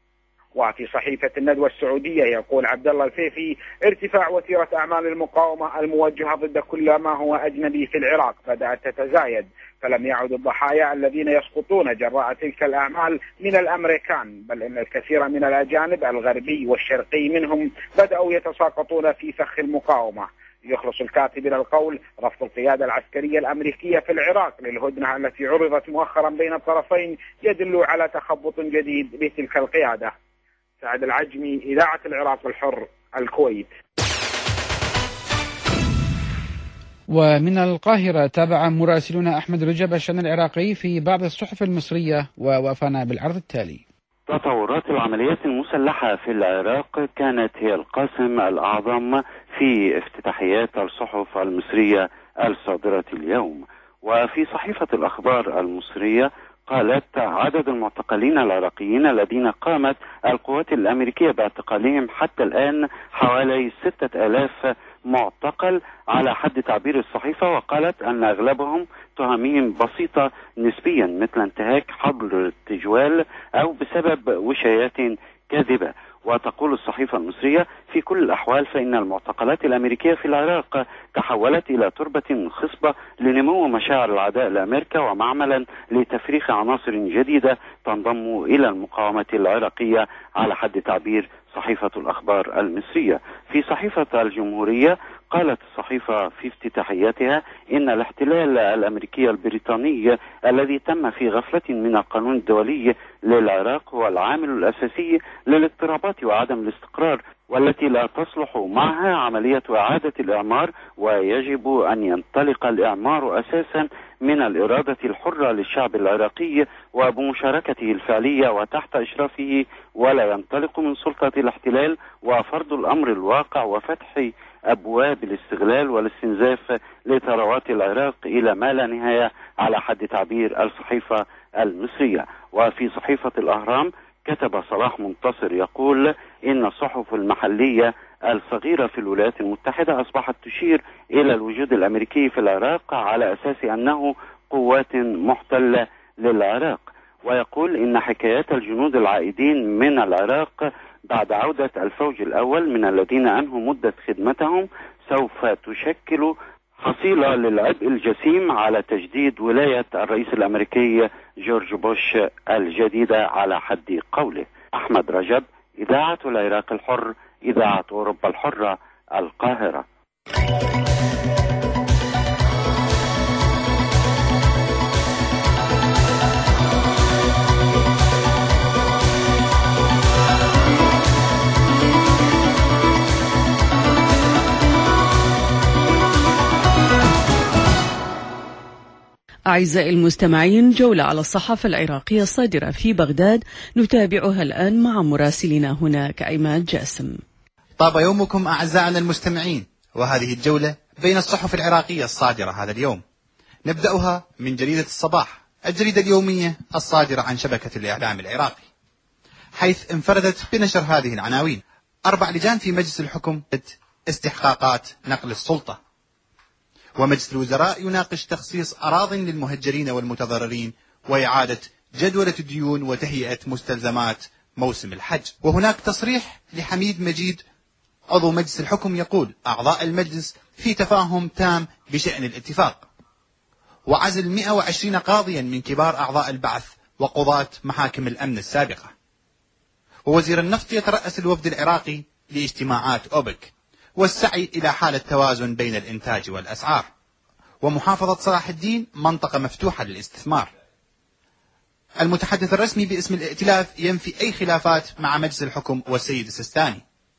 وفي صحيفة الندوة السعودية يقول عبد الله الفيفي: ارتفاع وتيرة أعمال المقاومة الموجهة ضد كل ما هو أجنبي في العراق بدأت تتزايد، فلم يعد الضحايا الذين يسقطون جراء تلك الأعمال من الأمريكان، بل إن الكثير من الأجانب الغربي والشرقي منهم بدأوا يتساقطون في فخ المقاومة. يخلص الكاتب إلى القول: رفض القيادة العسكرية الأمريكية في العراق للهدنة التي عرضت مؤخرا بين الطرفين يدل على تخبط جديد بتلك القيادة. سعد العجمي، إذاعة العراق الحر، الكويت. ومن القاهرة تابع مراسلنا أحمد رجب الشأن العراقي في بعض الصحف المصرية ووافانا بالعرض التالي. تطورات العمليات المسلحة في العراق كانت هي القاسم الأعظم في افتتاحيات الصحف المصرية الصادرة اليوم. وفي صحيفة الأخبار المصرية قالت: عدد المعتقلين العراقيين الذين قامت القوات الأمريكية باعتقالهم حتى الآن حوالي ستة آلاف معتقل على حد تعبير الصحيفة، وقالت أن أغلبهم تهمهم بسيطة نسبيا مثل انتهاك حظر التجوال أو بسبب وشايات كاذبة. وتقول الصحيفة المصرية: في كل الأحوال فإن المعتقلات الأمريكية في العراق تحولت إلى تربة خصبة لنمو مشاعر العداء لأمريكا ومعملا لتفريخ عناصر جديدة تنضم إلى المقاومة العراقية، على حد تعبير صحيفة الأخبار المصرية. في صحيفة الجمهورية قالت الصحيفة في افتتاحيتها إن الاحتلال الأمريكي البريطاني الذي تم في غفلة من القانون الدولي للعراق هو العامل الأساسي للاضطرابات وعدم الاستقرار، والتي لا تصلح معها عملية إعادة الإعمار، ويجب أن ينطلق الإعمار أساسا من الإرادة الحرة للشعب العراقي وبمشاركته الفعلية وتحت إشرافه، ولا ينطلق من سلطة الاحتلال وفرض الأمر الواقع وفتح أبواب الاستغلال والاستنزاف لثروات العراق إلى ما لا نهاية، على حد تعبير الصحيفة المصرية. وفي صحيفة الأهرام كتب صلاح منتصر يقول إن الصحف المحلية الصغيرة في الولايات المتحدة أصبحت تشير إلى الوجود الأمريكي في العراق على أساس أنه قوات محتلة للعراق، ويقول إن حكايات الجنود العائدين من العراق بعد عودة الفوج الأول من الذين أنهوا مدة خدمتهم سوف تشكل حصيلة للعبء الجسيم على تجديد ولاية الرئيس الأمريكي جورج بوش الجديدة، على حد قوله. أحمد رجب، إذاعة العراق الحر، إذاعة أوروبا الحرة، القاهرة. أعزائي المستمعين، جولة على الصحافة العراقية الصادرة في بغداد نتابعها الآن مع مراسلنا هناك عماد جاسم. طاب يومكم أعزائنا المستمعين، وهذه الجولة بين الصحف العراقية الصادرة هذا اليوم. نبدأها من جريدة الصباح، الجريدة اليومية الصادرة عن شبكة الإعلام العراقي، حيث انفردت بنشر هذه العناوين: أربع لجان في مجلس الحكم استحقاقات نقل السلطة، ومجلس الوزراء يناقش تخصيص أراضٍ للمهجرين والمتضررين وإعادة جدولة الديون وتهيئة مستلزمات موسم الحج. وهناك تصريح لحميد مجيد عضو مجلس الحكم يقول: أعضاء المجلس في تفاهم تام بشأن الاتفاق، وعزل مئة وعشرين قاضيا من كبار أعضاء البعث وقضاة محاكم الأمن السابقة. ووزير النفط يترأس الوفد العراقي لاجتماعات أوبك، والسعي إلى حالة توازن بين الإنتاج والأسعار. ومحافظة صلاح الدين منطقة مفتوحة للاستثمار. المتحدث الرسمي باسم الائتلاف ينفي أي خلافات مع مجلس الحكم والسيد السيستاني.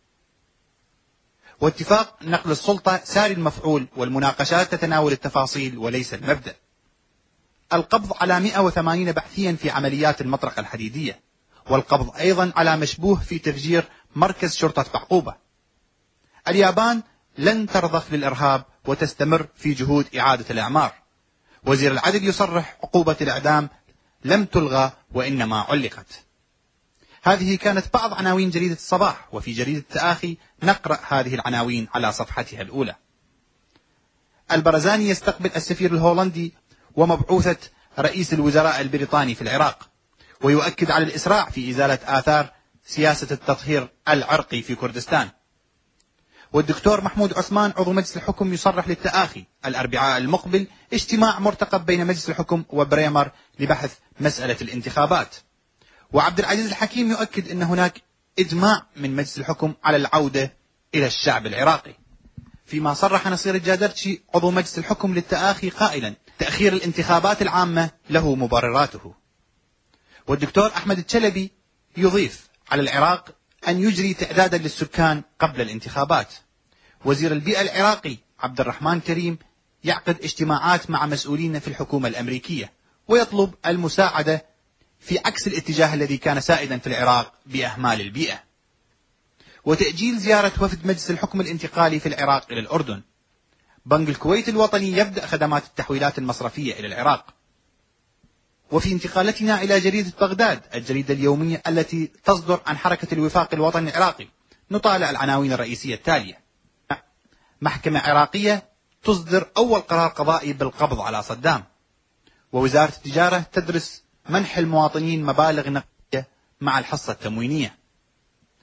واتفاق نقل السلطة ساري المفعول، والمناقشات تتناول التفاصيل وليس المبدأ. القبض على مئة وثمانين بحثيا في عمليات المطرقة الحديدية، والقبض أيضا على مشبوه في تفجير مركز شرطة بعقوبة. اليابان لن ترضخ للإرهاب وتستمر في جهود إعادة الإعمار. وزير العدل يصرح عقوبة الإعدام لم تلغى وإنما علقت. هذه كانت بعض عناوين جريدة الصباح، وفي جريدة التآخي نقرأ هذه العناوين على صفحتها الأولى: البرزاني يستقبل السفير الهولندي ومبعوثة رئيس الوزراء البريطاني في العراق، ويؤكد على الإسراع في إزالة آثار سياسة التطهير العرقي في كردستان. والدكتور محمود عثمان عضو مجلس الحكم يصرح للتآخي الأربعاء المقبل اجتماع مرتقب بين مجلس الحكم وبريمر لبحث مسألة الانتخابات. وعبد العزيز الحكيم يؤكد أن هناك إجماع من مجلس الحكم على العودة إلى الشعب العراقي، فيما صرح نصير الجادرتشي عضو مجلس الحكم للتآخي قائلا: تأخير الانتخابات العامة له مبرراته. والدكتور أحمد التشلبي يضيف على العراق أن يجري تعدادا للسكان قبل الانتخابات. وزير البيئة العراقي عبد الرحمن كريم يعقد اجتماعات مع مسؤولين في الحكومة الأمريكية، ويطلب المساعدة في عكس الاتجاه الذي كان سائدا في العراق بأهمال البيئة. وتأجيل زيارة وفد مجلس الحكم الانتقالي في العراق إلى الأردن. بنك الكويت الوطني يبدأ خدمات التحويلات المصرفية إلى العراق. وفي انتقالتنا إلى جريدة بغداد، الجريدة اليومية التي تصدر عن حركة الوفاق الوطني العراقي، نطالع العناوين الرئيسية التالية: محكمة عراقية تصدر أول قرار قضائي بالقبض على صدام. ووزارة التجارة تدرس منح المواطنين مبالغ نقدية مع الحصة التموينية.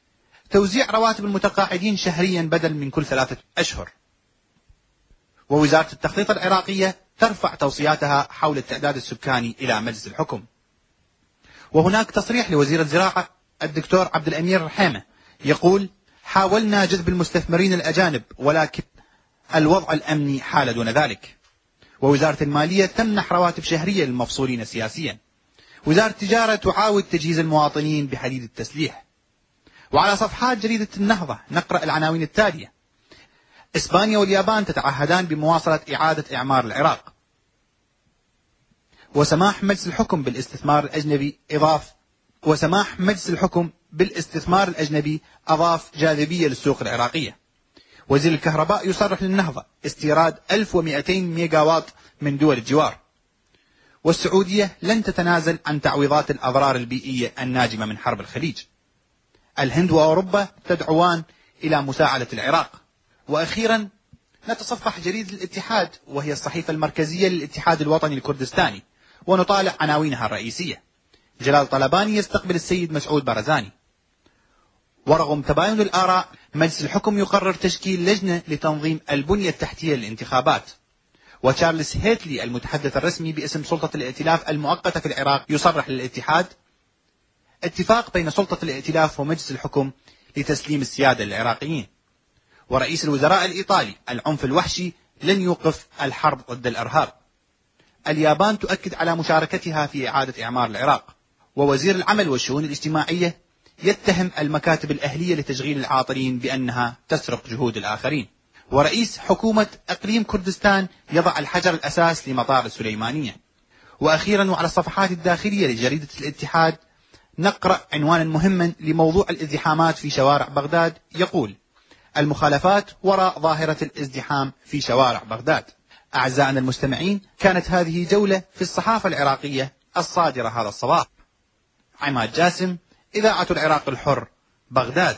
توزيع رواتب المتقاعدين شهريا بدل من كل ثلاثة أشهر. ووزارة التخطيط العراقية ترفع توصياتها حول التعداد السكاني إلى مجلس الحكم. وهناك تصريح لوزير الزراعة الدكتور عبد الأمير رحيمة يقول: حاولنا جذب المستثمرين الأجانب ولكن الوضع الأمني حال دون ذلك. ووزارة المالية تمنح رواتب شهرية للمفصولين سياسيا. وزارة التجارة تعاود تجهيز المواطنين بحديد التسليح. وعلى صفحات جريدة النهضة نقرأ العناوين التالية: إسبانيا واليابان تتعهدان بمواصلة إعادة إعمار العراق. وسماح مجلس الحكم بالاستثمار الأجنبي إضاف وسماح مجلس الحكم بالاستثمار الأجنبي أضاف جاذبية للسوق العراقية. وزير الكهرباء يصرح للنهضة استيراد ألف ومئتين ميجا واط من دول الجوار. والسعودية لن تتنازل عن تعويضات الأضرار البيئية الناجمة من حرب الخليج. الهند وأوروبا تدعوان إلى مساعدة العراق. وأخيرا نتصفح جريدة الاتحاد وهي الصحيفة المركزية للاتحاد الوطني الكردستاني ونطالع عناوينها الرئيسية: جلال طلباني يستقبل السيد مسعود برزاني. ورغم تباين الآراء مجلس الحكم يقرر تشكيل لجنة لتنظيم البنية التحتية للانتخابات. وتشارلز هيتلي المتحدث الرسمي باسم سلطة الائتلاف المؤقتة في العراق يصرح للاتحاد: اتفاق بين سلطة الائتلاف ومجلس الحكم لتسليم السيادة للعراقيين. ورئيس الوزراء الإيطالي: العنف الوحشي لن يوقف الحرب ضد الإرهاب. اليابان تؤكد على مشاركتها في إعادة إعمار العراق. ووزير العمل والشؤون الاجتماعية يتهم المكاتب الأهلية لتشغيل العاطلين بأنها تسرق جهود الآخرين. ورئيس حكومة إقليم كردستان يضع الحجر الأساس لمطار السليمانية. وأخيرا وعلى الصفحات الداخلية لجريدة الاتحاد نقرأ عنوانا مهما لموضوع الازدحامات في شوارع بغداد يقول: المخالفات وراء ظاهرة الازدحام في شوارع بغداد. أعزائنا المستمعين، كانت هذه جولة في الصحافة العراقية الصادرة هذا الصباح. عماد جاسم، إذاعة العراق الحر، بغداد.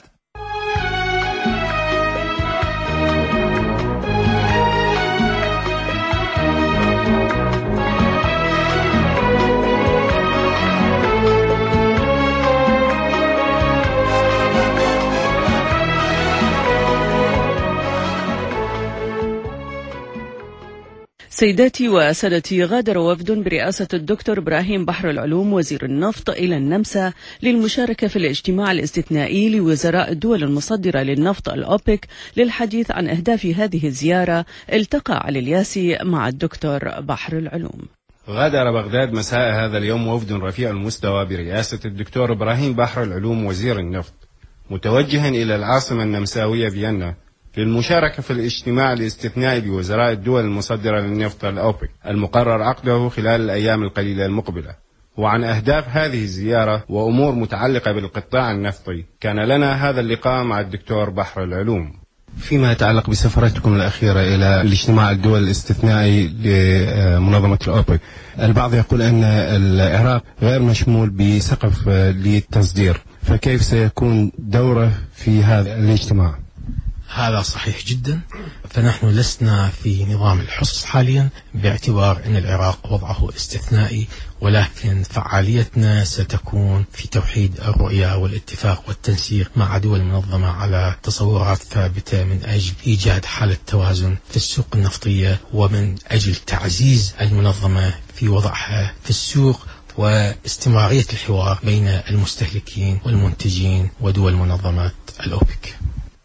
سيداتي وسادتي، غادر وفد برئاسة الدكتور إبراهيم بحر العلوم وزير النفط إلى النمسا للمشاركة في الاجتماع الاستثنائي لوزراء الدول المصدرة للنفط الأوبك للحديث عن أهداف هذه الزيارة. التقى علي الياسي مع الدكتور بحر العلوم. غادر بغداد مساء هذا اليوم وفد رفيع المستوى برئاسة الدكتور إبراهيم بحر العلوم وزير النفط متوجها إلى العاصمة النمساوية فيينا للمشاركة في الاجتماع الاستثنائي بوزراء الدول المصدرة للنفط الأوبك المقرر عقده خلال الأيام القليلة المقبلة. وعن أهداف هذه الزيارة وأمور متعلقة بالقطاع النفطي كان لنا هذا اللقاء مع الدكتور بحر العلوم. فيما يتعلق بسفرتكم الأخيرة إلى الاجتماع الدول الاستثنائي لمنظمة الأوبك، البعض يقول أن العراق غير مشمول بسقف للتصدير، فكيف سيكون دوره في هذا الاجتماع؟ هذا صحيح جدا، فنحن لسنا في نظام الحصص حاليا باعتبار أن العراق وضعه استثنائي، ولكن فعاليتنا ستكون في توحيد الرؤية والاتفاق والتنسيق مع دول المنظمة على تصورات ثابتة من أجل إيجاد حالة توازن في السوق النفطية ومن أجل تعزيز المنظمة في وضعها في السوق واستمرارية الحوار بين المستهلكين والمنتجين ودول منظمة الأوبك.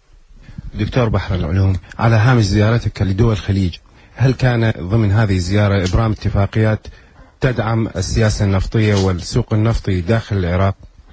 دكتور بحر العلوم، على هامش زيارتك لدول الخليج، هل كان ضمن هذه الزيارة إبرام اتفاقيات تدعم السياسة النفطية والسوق النفطي داخل العراق؟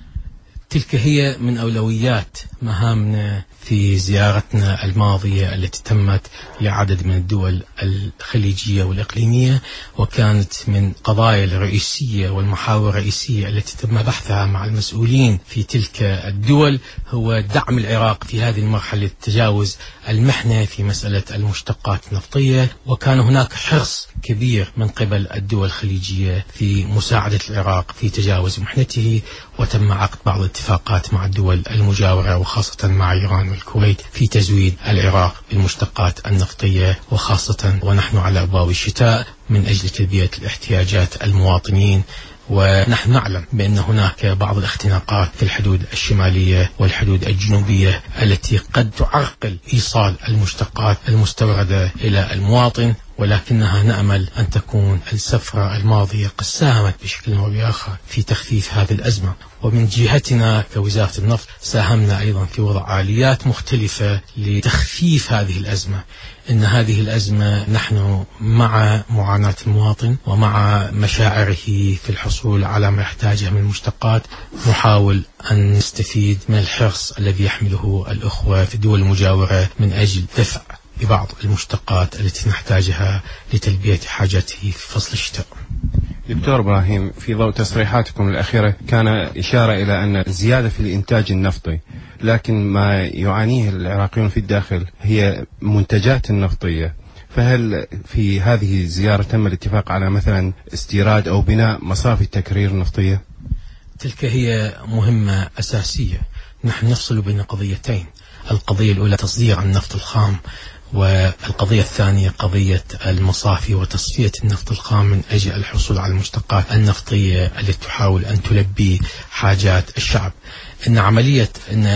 تلك هي من أولويات مهامنا في زيارتنا الماضية التي تمت لعدد من الدول الخليجية والإقليمية، وكانت من قضايا الرئيسية والمحاور الرئيسية التي تم بحثها مع المسؤولين في تلك الدول هو دعم العراق في هذه المرحلة لتجاوز المحنة في مسألة المشتقات النفطية. وكان هناك حرص كبير من قبل الدول الخليجية في مساعدة العراق في تجاوز محنته، وتم عقد بعض الاتفاقات مع الدول المجاورة وخاصة مع إيران والكويت في تزويد العراق بالمشتقات النفطية، وخاصة ونحن على أبواب الشتاء من أجل تلبية الاحتياجات المواطنين ونحن نعلم بأن هناك بعض الاختناقات في الحدود الشمالية والحدود الجنوبية التي قد تعرقل إيصال المشتقات المستوردة إلى المواطن، ولكنها نأمل أن تكون السفرة الماضية قد ساهمت بشكل أو بآخر في تخفيف هذه الأزمة. ومن جهتنا كوزارة النفط ساهمنا أيضا في وضع آليات مختلفة لتخفيف هذه الأزمة. إن هذه الأزمة نحن مع معاناة المواطن ومع مشاعره في الحصول على ما يحتاجه من مشتقات، نحاول أن نستفيد من الحرص الذي يحمله الأخوة في الدول المجاورة من أجل دفع ببعض المشتقات التي نحتاجها لتلبية حاجته في فصل الشتاء. دكتور إبراهيم، في ضوء تصريحاتكم الأخيرة كان إشارة إلى أن زيادة في الإنتاج النفطي، لكن ما يعانيه العراقيون في الداخل هي منتجات النفطية، فهل في هذه الزيارة تم الاتفاق على مثلا استيراد أو بناء مصافي تكرير نفطية؟ تلك هي مهمة أساسية. نحن نفصل بين قضيتين، القضية الأولى تصدير النفط الخام، والقضية الثانية قضية المصافي وتصفية النفط الخام من أجل الحصول على المشتقات النفطية التي تحاول أن تلبي حاجات الشعب. إن عملية إن,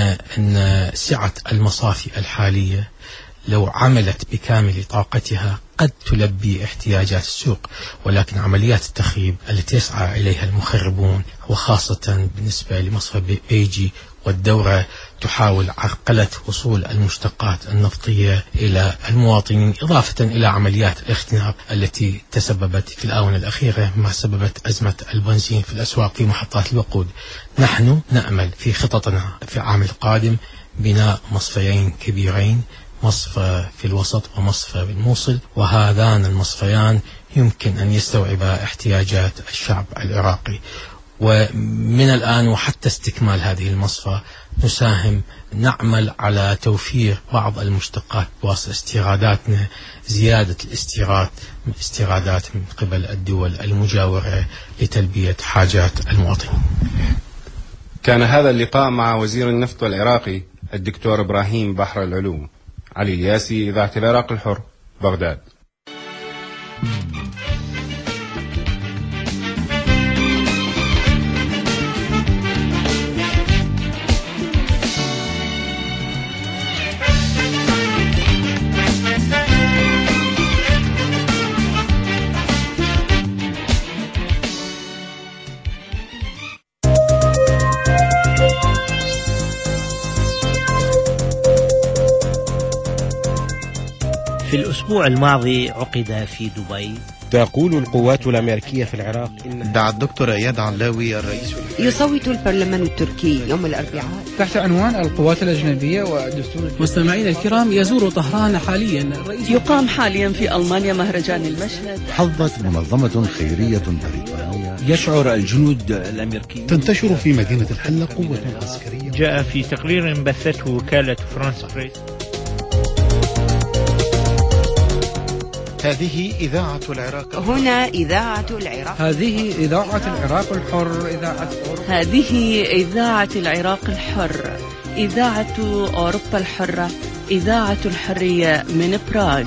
إن سعة المصافي الحالية لو عملت بكامل طاقتها قد تلبي احتياجات السوق، ولكن عمليات التخريب التي يسعى إليها المخربون وخاصة بالنسبة لمصفى بيجي والدورة تحاول عرقلة وصول المشتقات النفطية إلى المواطنين، إضافة إلى عمليات الاختناق التي تسببت في الآونة الأخيرة ما سببت أزمة البنزين في الأسواق في محطات الوقود. نحن نأمل في خططنا في العام القادم بناء مصفيين كبيرين، مصفى في الوسط ومصفى بالموصل، وهذان المصفيان يمكن أن يستوعبا احتياجات الشعب العراقي. ومن الآن وحتى استكمال هذه المصفى نساهم نعمل على توفير بعض المشتقات بواسطة استيراداتنا، زيادة الاستيراد استيرادات من قبل الدول المجاورة لتلبية حاجات المواطنين. كان هذا اللقاء مع وزير النفط العراقي الدكتور إبراهيم بحر العلوم. علي الياسي، إذاعة العراق الحر، بغداد. في الأسبوع الماضي عقد في دبي. تقول القوات الأمريكية في العراق إن دعا الدكتور إياد علاوي الرئيس يصوت البرلمان التركي يوم الأربعاء تحت عنوان القوات الأجنبية ودستور. مستمعين الكرام، يزور طهران حاليا رئيس. يقام حاليا في ألمانيا مهرجان المشهد. حظت منظمة خيرية بريطانية. يشعر الجنود الأمريكيون. تنتشر في مدينة الحلة قوة عسكرية. جاء في تقرير بثته وكالة فرانس بريس. هذه إذاعة العراق. هنا إذاعة العراق. هذه إذاعة العراق الحر. إذاعة أوروبا. هذه إذاعة العراق الحر. إذاعة أوروبا الحرة. إذاعة الحرية من براغ.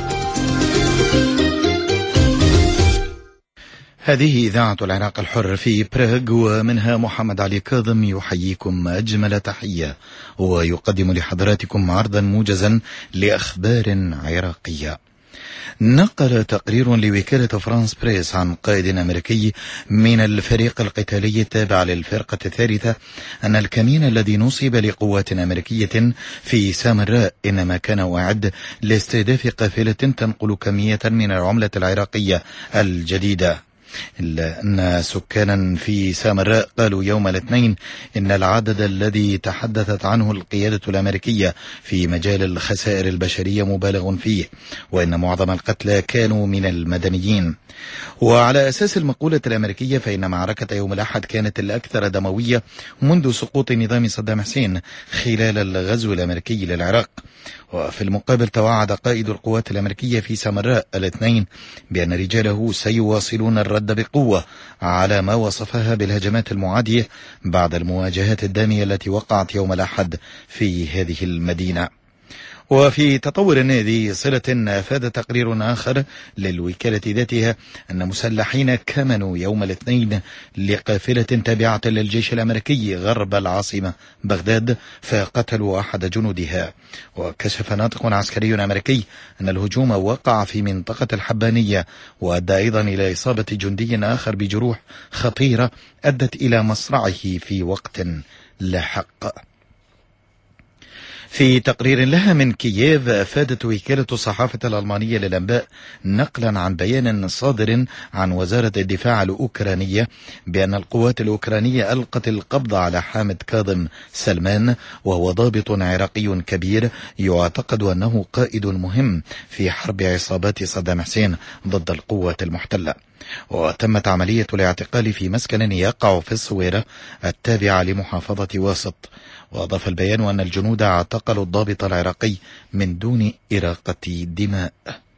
هذه إذاعة العراق الحر في براغ، ومنها محمد علي كاظم يحييكم أجمل تحية ويقدم لحضراتكم عرضا موجزا لأخبار عراقية. نقل تقرير لوكالة فرانس بريس عن قائد أمريكي من الفريق القتالي التابع للفرقة الثالثة أن الكمين الذي نصب لقوات أمريكية في سامراء إنما كان أعد لاستهداف قافلة تنقل كمية من العملة العراقية الجديدة. إلا أن سكانا في سامراء قالوا يوم الاثنين إن العدد الذي تحدثت عنه القيادة الأمريكية في مجال الخسائر البشرية مبالغ فيه، وإن معظم القتلى كانوا من المدنيين. وعلى أساس المقولة الأمريكية فإن معركة يوم الأحد كانت الأكثر دموية منذ سقوط نظام صدام حسين خلال الغزو الأمريكي للعراق. وفي المقابل توعد قائد القوات الأمريكية في سامراء الاثنين بأن رجاله سيواصلون الرد بقوة على ما وصفها بالهجمات المعادية بعد المواجهات الدامية التي وقعت يوم الأحد في هذه المدينة. وفي تطور ذي صلة أفاد تقرير آخر للوكالة ذاتها أن مسلحين كمنوا يوم الاثنين لقافلة تابعة للجيش الأمريكي غرب العاصمة بغداد فقتلوا أحد جنودها. وكشف ناطق عسكري أمريكي أن الهجوم وقع في منطقة الحبانية وأدى أيضا إلى إصابة جندي آخر بجروح خطيرة أدت إلى مصرعه في وقت لاحق. في تقرير لها من كييف أفادت وكالة الصحافة الألمانية للأنباء نقلا عن بيان صادر عن وزارة الدفاع الأوكرانية بأن القوات الأوكرانية ألقت القبض على حامد كاظم سلمان، وهو ضابط عراقي كبير يعتقد أنه قائد مهم في حرب عصابات صدام حسين ضد القوات المحتلة. وتمت عملية الاعتقال في مسكن يقع في الصويرة التابعة لمحافظة واسط. وأضاف البيان أن الجنود اعتقلوا الضابط العراقي من دون إراقة دماء.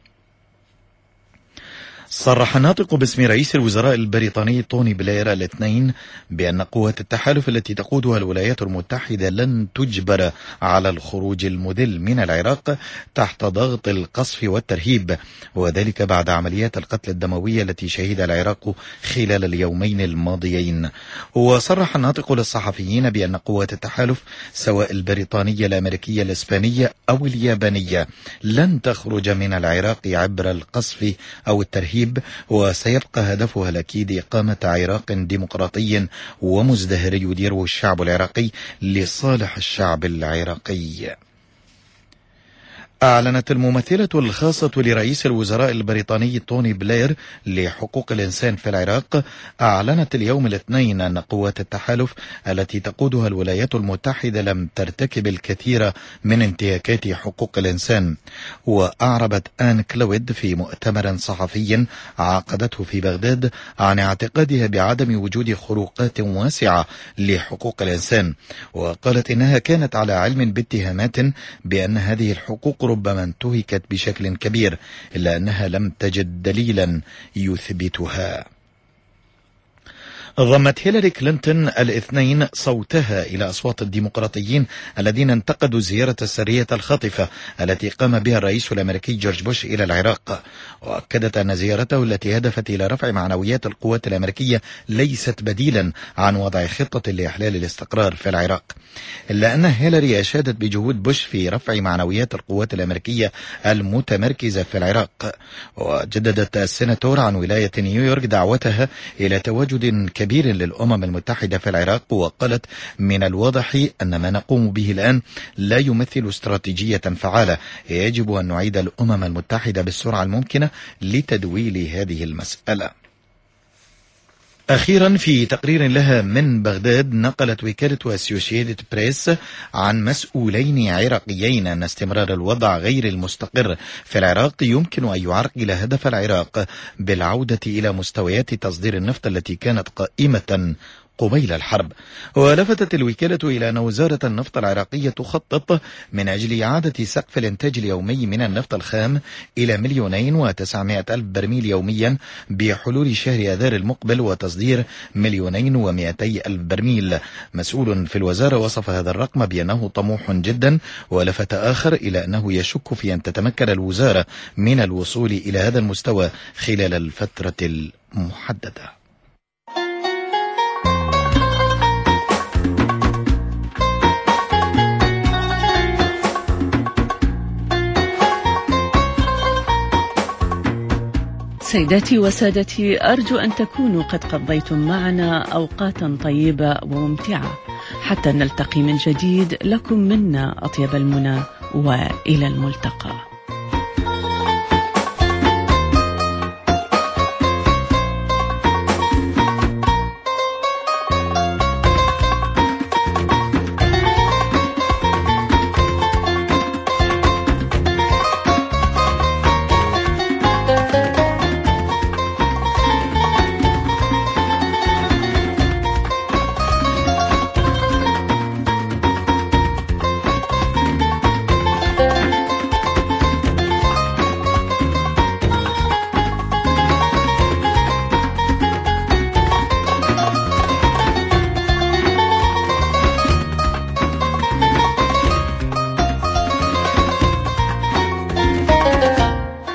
صرح الناطق باسم رئيس الوزراء البريطاني توني بلير الاثنين بأن قوات التحالف التي تقودها الولايات المتحدة لن تجبر على الخروج المذل من العراق تحت ضغط القصف والترهيب، وذلك بعد عمليات القتل الدموية التي شهدها العراق خلال اليومين الماضيين. وصرح الناطق للصحفيين بأن قوات التحالف سواء البريطانية الأمريكية الإسبانية أو اليابانية لن تخرج من العراق عبر القصف أو الترهيب، وسيبقى هدفها الأكيد إقامة عراق ديمقراطي ومزدهر يديره الشعب العراقي لصالح الشعب العراقي. أعلنت الممثلة الخاصة لرئيس الوزراء البريطاني توني بلير لحقوق الإنسان في العراق أعلنت اليوم الاثنين أن قوات التحالف التي تقودها الولايات المتحدة لم ترتكب الكثير من انتهاكات حقوق الإنسان. وأعربت آن كلويد في مؤتمر صحفي عقدته في بغداد عن اعتقادها بعدم وجود خروقات واسعة لحقوق الإنسان، وقالت إنها كانت على علم باتهامات بأن هذه الحقوق ربما انتهكت بشكل كبير، إلا أنها لم تجد دليلا يثبتها. ضمت هيلاري كلينتون الاثنين صوتها إلى أصوات الديمقراطيين الذين انتقدوا الزيارة السرية الخاطفة التي قام بها الرئيس الأمريكي جورج بوش إلى العراق، وأكدت أن زيارته التي هدفت إلى رفع معنويات القوات الأمريكية ليست بديلا عن وضع خطة لإحلال الاستقرار في العراق. إلا أن هيلاري أشادت بجهود بوش في رفع معنويات القوات الأمريكية المتمركزة في العراق. وجددت السيناتور عن ولاية نيويورك دعوتها إلى تواجد كبير للأمم المتحدة في العراق، وقالت من الواضح أن ما نقوم به الآن لا يمثل استراتيجية فعالة، يجب أن نعيد الأمم المتحدة بالسرعة الممكنة لتدويل هذه المسألة. أخيرا في تقرير لها من بغداد نقلت وكالة أسوشيتد بريس عن مسؤولين عراقيين أن استمرار الوضع غير المستقر في العراق يمكن أن يعرقل هدف العراق بالعودة إلى مستويات تصدير النفط التي كانت قائمة قبيل الحرب. ولفتت الوكالة إلى أن وزارة النفط العراقية تخطط من أجل إعادة سقف الإنتاج اليومي من النفط الخام إلى مليونين وتسعمائة ألف برميل يوميا بحلول شهر آذار المقبل، وتصدير مليونين ومائتي ألف برميل. مسؤول في الوزارة وصف هذا الرقم بأنه طموح جدا، ولفت آخر إلى أنه يشك في أن تتمكن الوزارة من الوصول إلى هذا المستوى خلال الفترة المحددة. سيداتي وسادتي، أرجو أن تكونوا قد قضيتم معنا أوقاتا طيبة وممتعة، حتى نلتقي من جديد. لكم منا أطيب المنى، وإلى الملتقى.